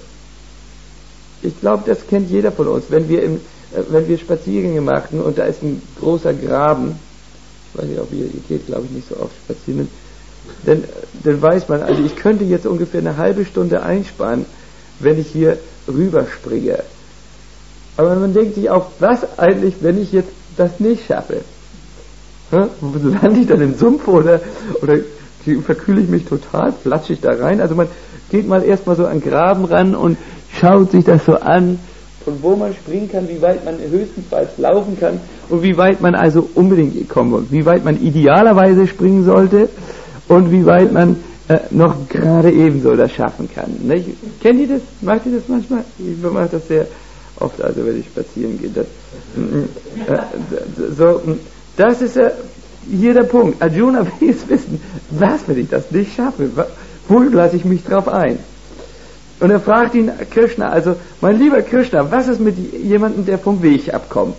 Ich glaube, das kennt jeder von uns. Wenn wir, im, äh, wenn wir Spaziergänge machten und da ist ein großer Graben, ich weiß nicht, ob ihr, ihr geht, glaube ich, nicht so oft spazieren, dann, dann weiß man, also ich könnte jetzt ungefähr eine halbe Stunde einsparen, wenn ich hier rüberspringe. Aber man denkt sich auch, was eigentlich, wenn ich jetzt das nicht schaffe? Hm? Lande ich dann im Sumpf oder, oder verkühle ich mich total, flatsche ich da rein? Also man geht mal erstmal so an den Graben ran und schaut sich das so an, von wo man springen kann, wie weit man höchstens laufen kann und wie weit man also unbedingt kommen muss, wie weit man idealerweise springen sollte und wie weit man äh, noch gerade ebenso das schaffen kann. Nicht? Kennt ihr das? Macht ihr das manchmal? Ich mache das sehr oft, also wenn ich spazieren gehe. Das, äh, so, das ist äh, hier der Punkt. Arjuna will jetzt wissen, was, wenn ich das nicht schaffe? Wo lasse ich mich drauf ein? Und er fragt ihn, Krishna, also, mein lieber Krishna, was ist mit jemandem, der vom Weg abkommt?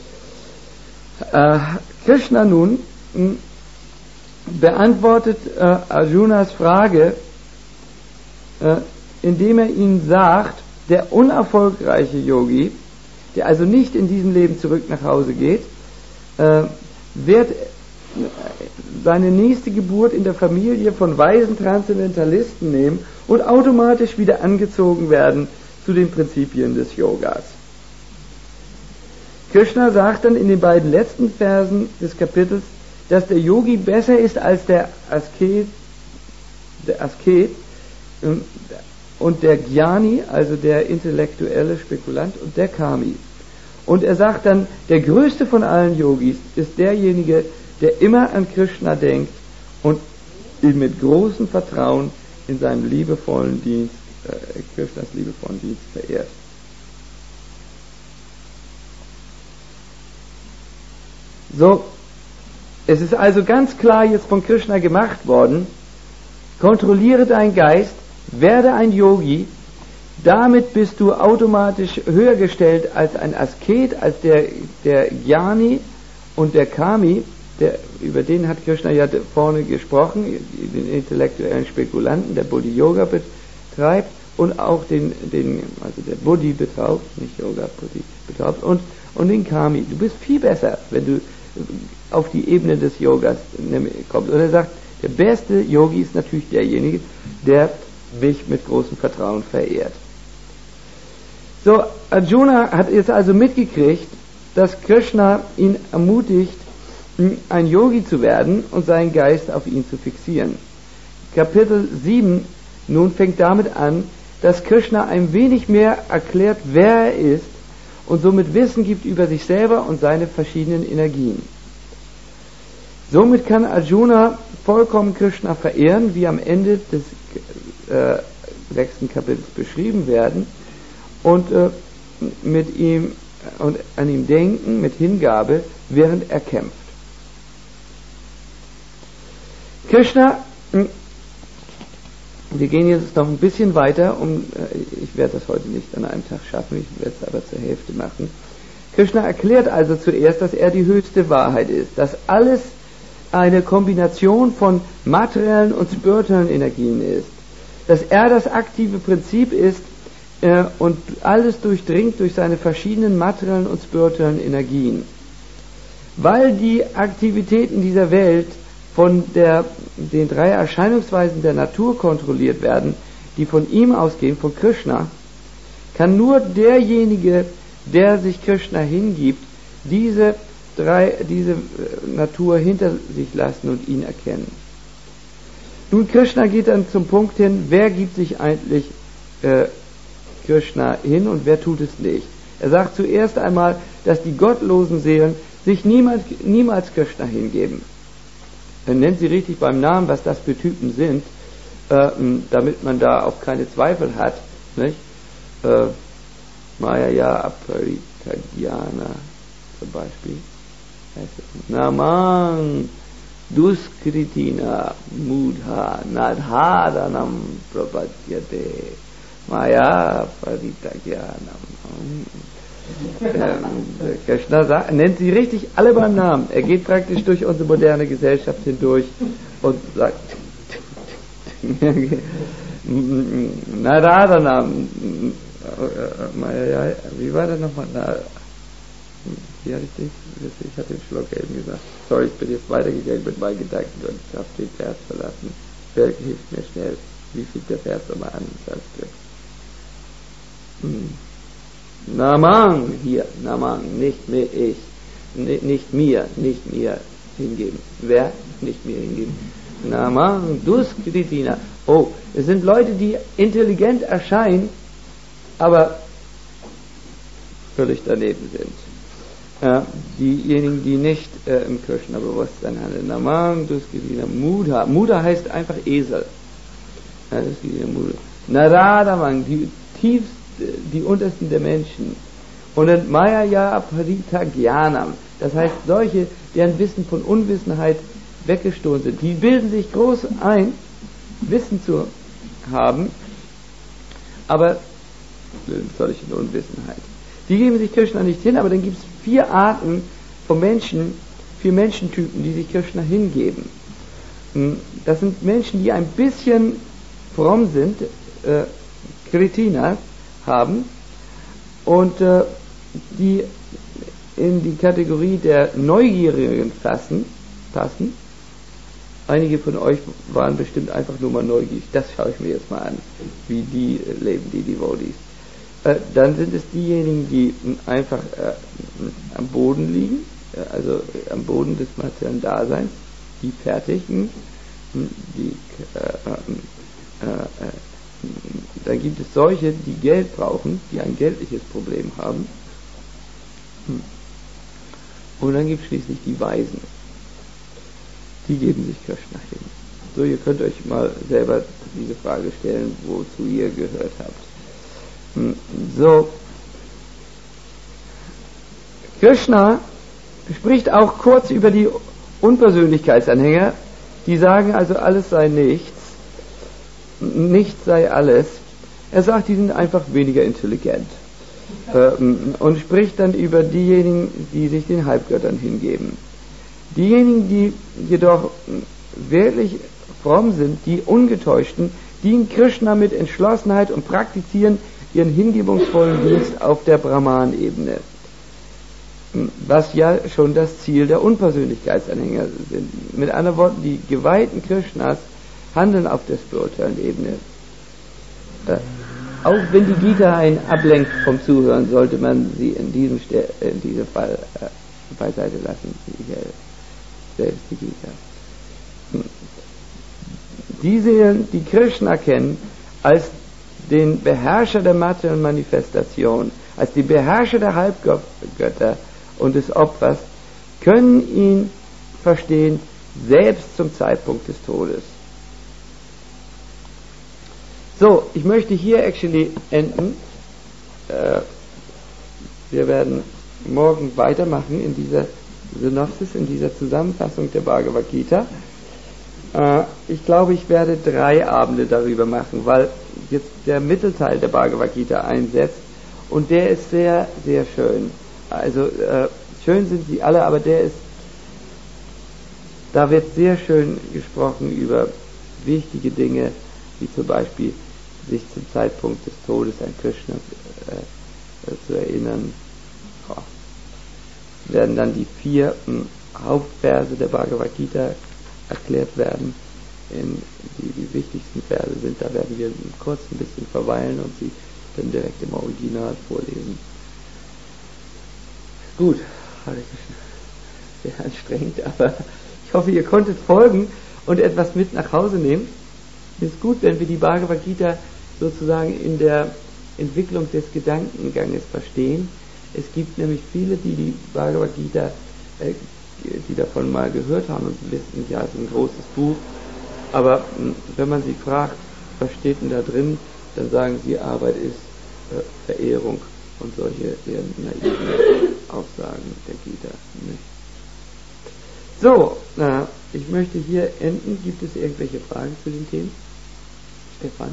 Äh, Krishna nun mh, beantwortet äh, Arjunas Frage, äh, indem er ihm sagt, der unerfolgreiche Yogi, der also nicht in diesem Leben zurück nach Hause geht, äh, wird seine nächste Geburt in der Familie von weisen Transzendentalisten nehmen und automatisch wieder angezogen werden zu den Prinzipien des Yogas. Krishna sagt dann in den beiden letzten Versen des Kapitels, dass der Yogi besser ist als der Asket, der Asket und der Jnani, also der intellektuelle Spekulant, und der Kami. Und er sagt dann, der größte von allen Yogis ist derjenige, der immer an Krishna denkt und ihn mit großem Vertrauen in seinem liebevollen Dienst, äh, Krishnas liebevollen Dienst verehrt. So, es ist also ganz klar jetzt von Krishna gemacht worden, kontrolliere deinen Geist, werde ein Yogi, damit bist du automatisch höher gestellt als ein Asket, als der, der Jnani und der Kami, der, über den hat Krishna ja vorne gesprochen, den intellektuellen Spekulanten, der Buddhi Yoga betreibt und auch den, den also der Buddhi betreibt, nicht Yoga, Buddhi betreibt und, und den Kami. Du bist viel besser, wenn du auf die Ebene des Yogas kommt. Und er sagt, der beste Yogi ist natürlich derjenige, der mich mit großem Vertrauen verehrt. So, Arjuna hat jetzt also mitgekriegt, dass Krishna ihn ermutigt, ein Yogi zu werden und seinen Geist auf ihn zu fixieren. Kapitel sieben nun fängt damit an, dass Krishna ein wenig mehr erklärt, wer er ist und somit Wissen gibt über sich selber und seine verschiedenen Energien. Somit kann Arjuna vollkommen Krishna verehren, wie am Ende des äh, sechsten Kapitels beschrieben werden, und äh, mit ihm und an ihm denken mit Hingabe, während er kämpft. Krishna, wir gehen jetzt noch ein bisschen weiter, um, ich werde das heute nicht an einem Tag schaffen, ich werde es aber zur Hälfte machen. Krishna erklärt also zuerst, dass er die höchste Wahrheit ist, dass alles eine Kombination von materiellen und spirituellen Energien ist, dass er das aktive Prinzip ist äh, und alles durchdringt durch seine verschiedenen materiellen und spirituellen Energien. Weil die Aktivitäten dieser Welt von der, den drei Erscheinungsweisen der Natur kontrolliert werden, die von ihm ausgehen, von Krishna, kann nur derjenige, der sich Krishna hingibt, diese drei, diese Natur hinter sich lassen und ihn erkennen. Nun, Krishna geht dann zum Punkt hin, wer gibt sich eigentlich äh, Krishna hin und wer tut es nicht. Er sagt zuerst einmal, dass die gottlosen Seelen sich niemals, niemals Krishna hingeben. Er nennt sie richtig beim Namen, was das für Typen sind, äh, damit man da auch keine Zweifel hat. Nicht? Äh, Maya Aparitagyana zum Beispiel. Namang Duskritina Mudha Nadharanam Prapadyate Maya Aparitagyana. Krishna sagt, nennt sie richtig alle beim Namen. Er geht praktisch durch unsere moderne Gesellschaft hindurch und sagt Naradanam. Wie war das nochmal? Wie hatte ich das? Ich hatte den Schluck eben gesagt. Sorry, ich bin jetzt weitergegangen mit meinen Gedanken und ich habe den Vers verlassen. Wer hilft mir schnell? Wie fängt der Vers nochmal an? Hm. Namang, hier, Namang, nicht mir ich, N- nicht mir, nicht mir hingeben. Wer? Nicht mir hingeben. Namang, Duskritina. Oh, es sind Leute, die intelligent erscheinen, aber völlig daneben sind. Ja, diejenigen, die nicht äh, im Krishna-Bewusstsein handeln. Namang, Duskritina, Mudha. Mudha heißt einfach Esel. Ja, das ist Mudha. Naradamang, die tiefste, die untersten der Menschen. Und dann Maya Aparitagyanam, das heißt solche, deren Wissen von Unwissenheit weggestoßen sind. Die bilden sich groß ein, Wissen zu haben, aber solche Unwissenheit. Die geben sich Krishna nicht hin, aber dann gibt es vier Arten von Menschen, vier Menschentypen, die sich Krishna hingeben. Das sind Menschen, die ein bisschen fromm sind, äh, Kritina, haben und äh, die in die Kategorie der Neugierigen passen, passen. Einige von euch waren bestimmt einfach nur mal neugierig. Das schaue ich mir jetzt mal an, wie die leben, die Devotees. Äh, dann sind es diejenigen, die einfach äh, am Boden liegen, äh, also äh, am Boden des materiellen Daseins, die Fertigen, die äh, äh, äh, dann gibt es solche, die Geld brauchen, die ein geldliches Problem haben. Und dann gibt es schließlich die Weisen. Die geben sich Krishna hin. So, ihr könnt euch mal selber diese Frage stellen, wozu ihr gehört habt. So, Krishna spricht auch kurz über die Unpersönlichkeitsanhänger, die sagen also, alles sei nichts. Nichts sei alles. Er sagt, die sind einfach weniger intelligent. Ähm, und spricht dann über diejenigen, die sich den Halbgöttern hingeben. Diejenigen, die jedoch wirklich fromm sind, die Ungetäuschten, dienen Krishna mit Entschlossenheit und praktizieren ihren hingebungsvollen Dienst auf der Brahman-Ebene. was ja schon das Ziel der Unpersönlichkeitsanhänger sind. Mit anderen Worten, die Geweihten Krishnas handeln auf der spirituellen Ebene. Äh, auch wenn die Gita einen ablenkt vom Zuhören, sollte man sie in diesem, Ste- in diesem Fall äh, beiseite lassen. Hier selbst die Gita. Hm. Die sehen, die Krishna kennen als den Beherrscher der Matte und Manifestation, als die Beherrscher der Halbgötter und des Opfers, können ihn verstehen, selbst zum Zeitpunkt des Todes. So, ich möchte hier actually enden. Äh, wir werden morgen weitermachen in dieser Synopsis, in dieser Zusammenfassung der Bhagavad Gita. Äh, ich glaube, ich werde drei Abende darüber machen, weil jetzt der Mittelteil der Bhagavad Gita einsetzt und der ist sehr, sehr schön. Also äh, schön sind sie alle, aber der ist, da wird sehr schön gesprochen über wichtige Dinge, wie zum Beispiel sich zum Zeitpunkt des Todes an Krishna äh, äh, zu erinnern. Oh. Werden dann die vier mh, Hauptverse der Bhagavad Gita erklärt werden, in die die wichtigsten Verse sind. Da werden wir kurz ein bisschen verweilen und sie dann direkt im Original vorlesen. Gut, sehr anstrengend, aber ich hoffe, ihr konntet folgen und etwas mit nach Hause nehmen. Es ist gut, wenn wir die Bhagavad Gita sozusagen in der Entwicklung des Gedankenganges verstehen. Es gibt nämlich viele, die die Bhagavad Gita, äh, die davon mal gehört haben und wissen, ja, es ist ein großes Buch, aber mh, wenn man sie fragt, was steht denn da drin, dann sagen sie, Arbeit ist äh, Verehrung und solche eher naiven Aussagen der Gita. Ne? So, äh, ich möchte hier enden. Gibt es irgendwelche Fragen zu den Themen? Stefan?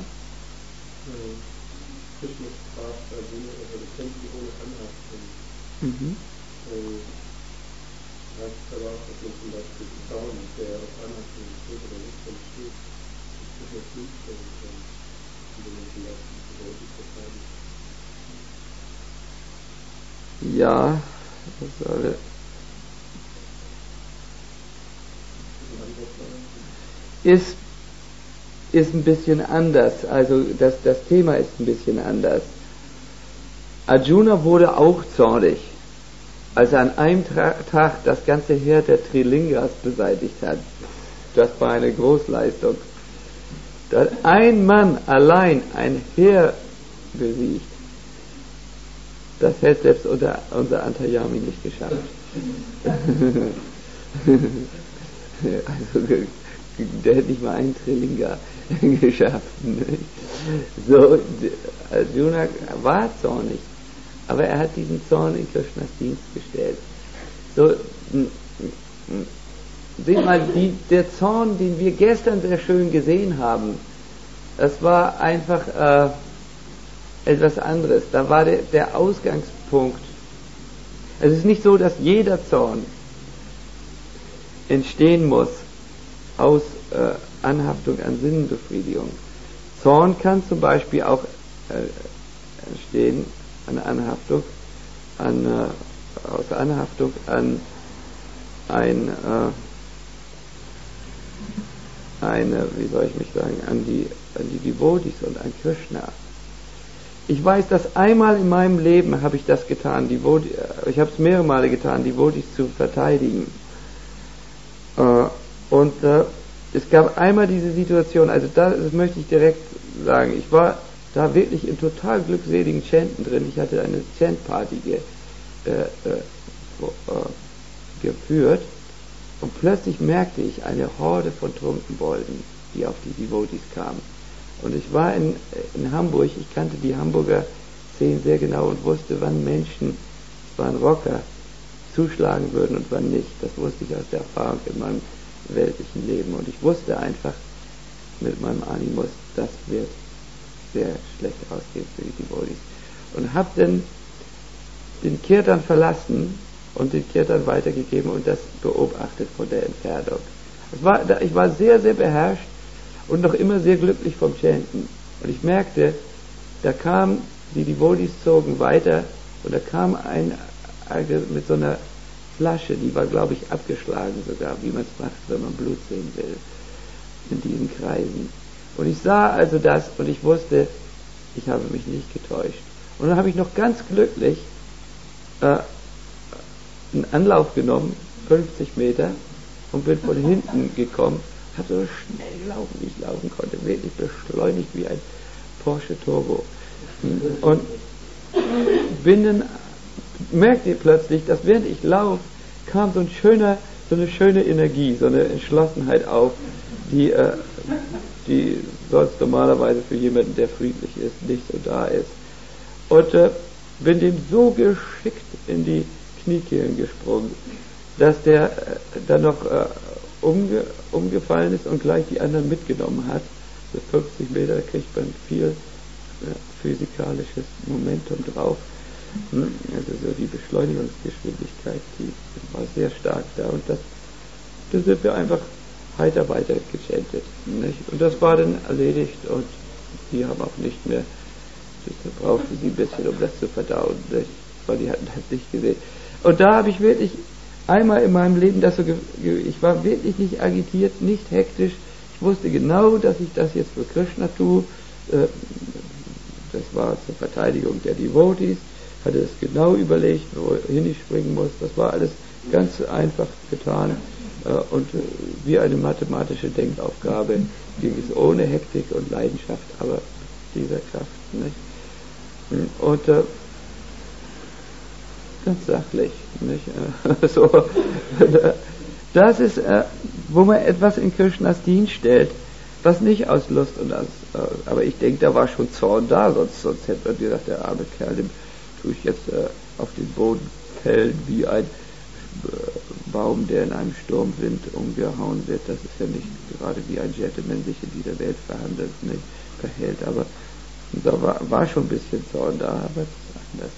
Krishna fragt, also das kennt die ohne Anhaftung. Mhm. Heißt es aber auch, dass man zum Beispiel die Zaun, der auf Anhaftung steht oder nicht, dann steht, das ist nicht stellen kann, wenn man zum Beispiel die Leute verteidigt. Ja, das soll. Ist, ist ein bisschen anders, also das, das Thema ist ein bisschen anders. Arjuna wurde auch zornig, als er an einem Tra- Tag das ganze Heer der Trilingas beseitigt hat. Das war eine Großleistung. Da hat ein Mann allein ein Heer besiegt. Das hätte selbst unser, unser Antayami nicht geschafft. Also, der hätte nicht mal einen Trilinga geschafft. Nicht? So, Arjuna war zornig, aber er hat diesen Zorn in Krishnas Dienst gestellt. So, seht mal, die, der Zorn, den wir gestern sehr schön gesehen haben, das war einfach äh, etwas anderes. Da war der, der Ausgangspunkt. Es ist nicht so, dass jeder Zorn entstehen muss aus äh, Anhaftung an Sinnenbefriedigung. Zorn kann zum Beispiel auch äh, entstehen an Anhaftung an, äh, aus Anhaftung an ein äh, eine, wie soll ich mich sagen, an die, an die Devotees und an Krishna. Ich weiß, dass einmal in meinem Leben habe ich das getan, Devotees, ich habe es mehrere Male getan, Devotees zu verteidigen. Äh, und äh, es gab einmal diese Situation, also da, das möchte ich direkt sagen, ich war da wirklich in total glückseligen Chanten drin, ich hatte eine Chant-Party ge, äh, äh, äh, geführt und plötzlich merkte ich eine Horde von Trunkenbolden, die auf die Devotees kamen. Und ich war in, in Hamburg, ich kannte die Hamburger Szene sehr genau und wusste, wann Menschen, es waren Rocker, zuschlagen würden und wann nicht. Das wusste ich aus der Erfahrung in meinem weltlichen Leben. Und ich wusste einfach mit meinem Animus, das wird sehr schlecht ausgehen für die Devotees. Und habe dann den Kirtan verlassen und den Kirtan weitergegeben und das beobachtet von der Entfernung. Es war, ich war sehr, sehr beherrscht und noch immer sehr glücklich vom Chanten. Und ich merkte, da kam, die Devotees zogen weiter und da kam ein, mit so einer Flasche, die war, glaube ich, abgeschlagen sogar, wie man es macht, wenn man Blut sehen will, in diesen Kreisen. Und ich sah also das und ich wusste, ich habe mich nicht getäuscht. Und dann habe ich noch ganz glücklich äh, einen Anlauf genommen, fünfzig Meter, und bin von hinten gekommen, habe so schnell gelaufen, wie ich laufen konnte, wirklich beschleunigt wie ein Porsche Turbo. Und bin dann, merkte plötzlich, dass während ich laufe, kam so ein schöner, so eine schöne Energie, so eine Entschlossenheit auf, die, äh, die sonst normalerweise für jemanden, der friedlich ist, nicht so da ist. Und äh, bin dem so geschickt in die Kniekehlen gesprungen, dass der äh, dann noch äh, umge umgefallen ist und gleich die anderen mitgenommen hat. So fünfzig Meter, da kriegt man viel äh, physikalisches Momentum drauf. Hm? Also so die Beschleunigungsgeschwindigkeit, die war sehr stark da, und das, da sind wir einfach heiter weiter gechantet. Nicht? Und das war dann erledigt, und die haben auch nicht mehr, da brauchten sie ein bisschen, um das zu verdauen, nicht? Weil die hatten das nicht gesehen. Und da habe ich wirklich einmal in meinem Leben das so, ge ich war wirklich nicht agitiert, nicht hektisch. Ich wusste genau, dass ich das jetzt für Krishna tue. Äh, das war zur Verteidigung der Devotees. Hatte es genau überlegt, wohin ich springen muss. Das war alles ganz einfach getan. Äh, und äh, wie eine mathematische Denkaufgabe ging es ohne Hektik und Leidenschaft, aber dieser Kraft. Nicht? Und äh, ganz sachlich. Nicht? So, das ist, äh, wo man etwas in Krishnas Dienst stellt, was nicht aus Lust und aus, äh, aber ich denke, da war schon Zorn da, sonst, sonst hätte man gesagt, der arme Kerl, dem tue ich jetzt äh, auf den Boden fällen wie ein äh, Baum, der in einem Sturmwind umgehauen wird. Das ist ja nicht gerade wie ein Gentleman sich in dieser Welt verhandelt, nicht verhält, aber da war, war schon ein bisschen Zorn da, aber es ist anders.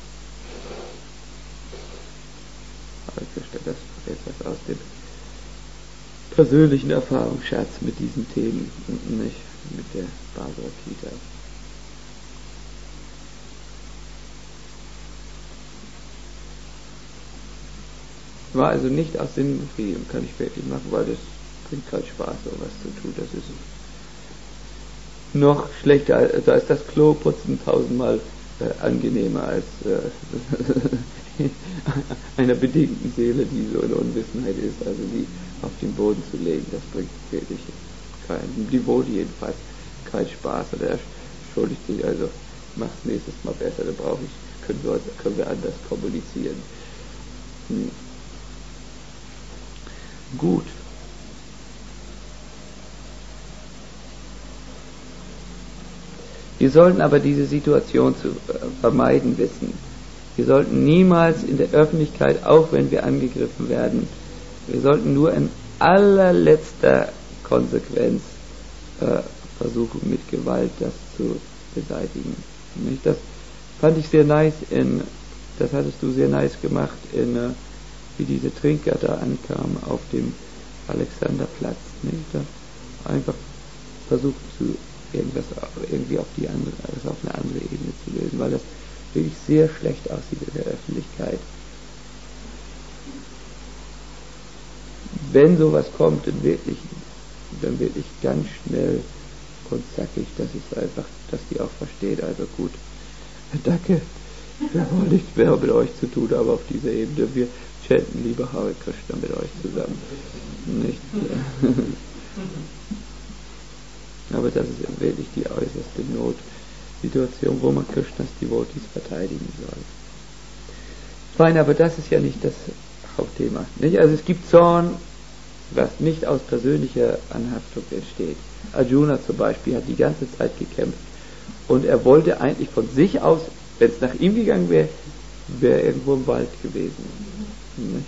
Das etwas aus dem persönlichen Erfahrungsschatz mit diesen Themen und nicht mit der Bhagavad Gita. War also nicht aus Sinn und Befriedigung, kann ich wirklich machen, weil das bringt keinen Spaß, sowas zu tun. Das ist noch schlechter, da ist das Kloputzen tausendmal äh, angenehmer als äh, einer bedingten Seele, die so in Unwissenheit ist, also die auf den Boden zu legen, das bringt wirklich keinen, Devotee jedenfalls, keinen Spaß, oder er schuldigt sich, also mach's nächstes Mal besser, da brauche ich, können wir, können wir anders kommunizieren. Hm. Gut. Wir sollten aber diese Situation zu äh, vermeiden wissen. Wir sollten niemals in der Öffentlichkeit, auch wenn wir angegriffen werden, wir sollten nur in allerletzter Konsequenz äh, versuchen, mit Gewalt das zu beseitigen. Nicht? Das fand ich sehr nice, in, das hattest du sehr nice gemacht, in, äh, wie diese Trinker da ankamen auf dem Alexanderplatz. Nicht? Da einfach versucht zu irgendwas irgendwie auf die andere, also auf eine andere Ebene zu lösen, weil das wirklich sehr schlecht aussieht in der Öffentlichkeit. Wenn sowas kommt, dann wirklich, dann wirklich ganz schnell und zackig, dass es einfach, dass die auch versteht, also gut, danke, wir haben nichts mehr mit euch zu tun, aber auf dieser Ebene, wir chanten lieber Hare Krishna mit euch zusammen. Nicht? Aber das ist wirklich die äußerste Notsituation, wo man Krishnas Devotees verteidigen soll. Fein, aber das ist ja nicht das Hauptthema. Nicht? Also es gibt Zorn, was nicht aus persönlicher Anhaftung entsteht. Arjuna zum Beispiel hat die ganze Zeit gekämpft und er wollte eigentlich von sich aus, wenn es nach ihm gegangen wäre, wäre irgendwo im Wald gewesen. Nicht?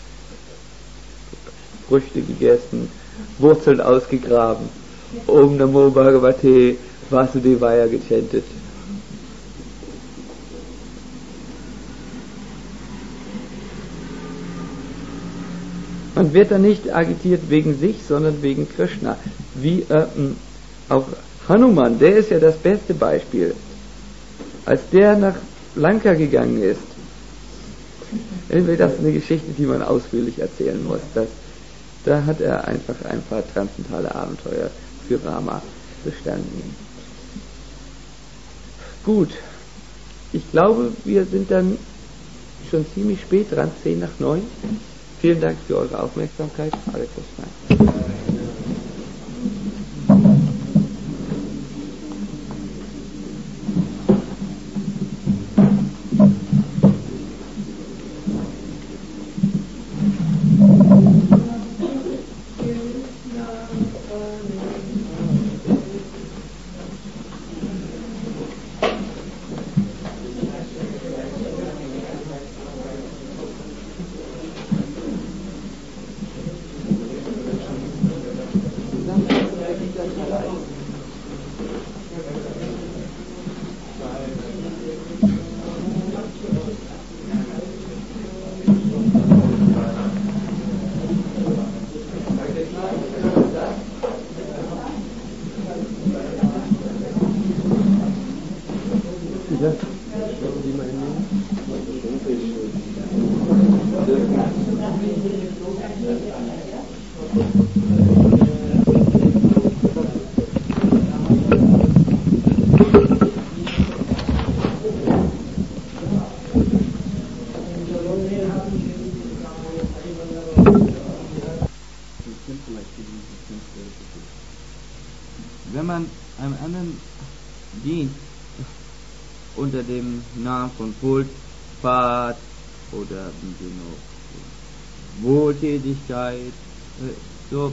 Früchte gegessen, Wurzeln ausgegraben, Om Namo Bhagavate Vasudevaya gechantet. Man wird da nicht agitiert wegen sich, sondern wegen Krishna. Wie äh, auch Hanuman, der ist ja das beste Beispiel. Als der nach Lanka gegangen ist, Das ist eine Geschichte, die man ausführlich erzählen muss. Das, da hat er einfach ein paar transzendentale Abenteuer für Rama bestanden. Gut, ich glaube, wir sind dann schon ziemlich spät dran, zehn nach neun. Vielen Dank für eure Aufmerksamkeit. Hare Krishna. Wenn man einem anderen dient, unter dem Namen von Wohlfahrt oder im Sinne Wohltätigkeit, so,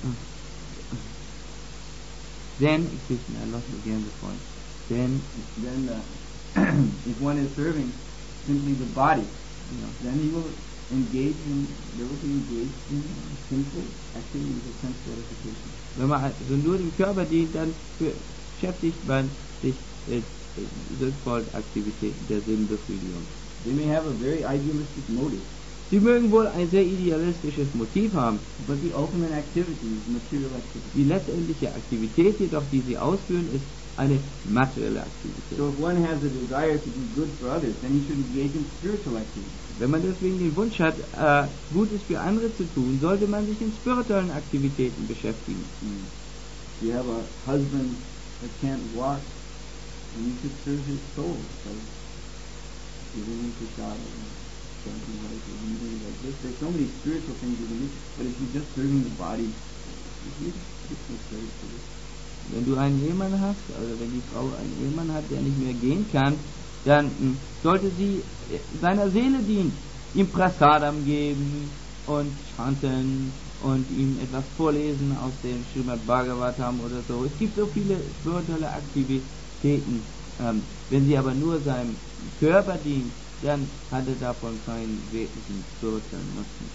then, excuse me, I lost again the point, then, then uh, if one is serving simply the body, you know, then he will engage in, there will be engaged in sinful activities of sense gratification. Wenn man also nur dem Körper dient, dann beschäftigt man sich mit sinnvollen Aktivitäten der Sinnbefriedigung. They may have a very idealistic motive. Sie mögen wohl ein sehr idealistisches Motiv haben, but the ultimate activity is material activity. Die letztendliche Aktivität jedoch, die sie ausführen, ist eine materielle Aktivität. So if one has a desire to do good for others, then he should engage in spiritual activity. Wenn man deswegen den Wunsch hat, äh, Gutes für andere zu tun, sollte man sich in spirituellen Aktivitäten beschäftigen. Mm. You have a husband that can't walk, and you should serve his soul. So giving him to God and something like it, anything like this. There's so many spiritual things you can do, but if you're just serving the body, it's no credit for this. Wenn du einen Ehemann hast, also wenn die Frau einen Ehemann hat, der nicht mehr gehen kann, dann mh, sollte sie seiner Seele dienen, ihm Prasadam geben und chanten und ihm etwas vorlesen aus dem Srimad Bhagavatam oder so. Es gibt so viele spirituelle Aktivitäten. Ähm, wenn sie aber nur seinem Körper dient, dann hat er davon keinen wirklichen spirituellen Nutzen.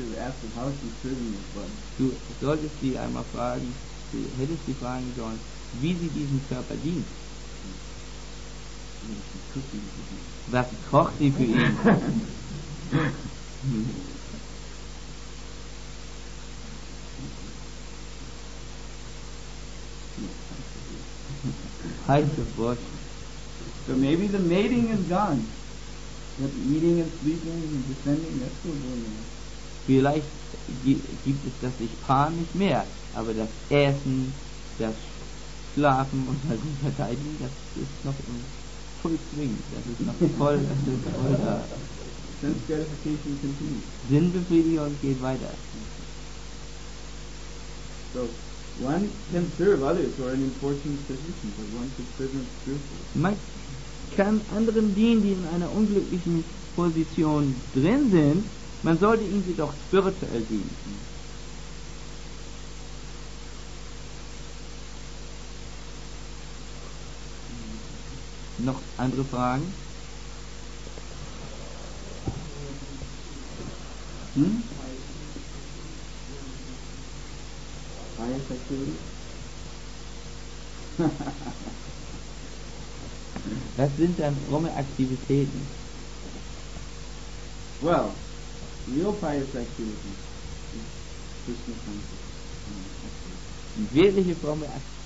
Du solltest sie einmal fragen, du hättest sie fragen sollen, wie sie diesem Körper dient. Was kocht sie für ihn? Heiße Wurst. So maybe the mating is gone. But eating and sleeping and descending, that's still going on. Vielleicht gibt es das sich Paar nicht mehr, aber das Essen, das Schlafen und das Verteidigen, das ist noch im Full Swing, das ist noch voll, das ist voll da. Sense gratification continues. Sinnbefriedigung geht weiter. So, one can serve others who are in important positions, but one should serve them spiritually. Man kann anderen dienen, die in einer unglücklichen Position drin sind, man sollte ihnen jedoch spirituell dienen. Noch andere Fragen? Hm? Highest activity? Was sind dann fromme Aktivitäten? Well, real pious activity is Krishna consciousness. Wirkliche fromme Aktivitäten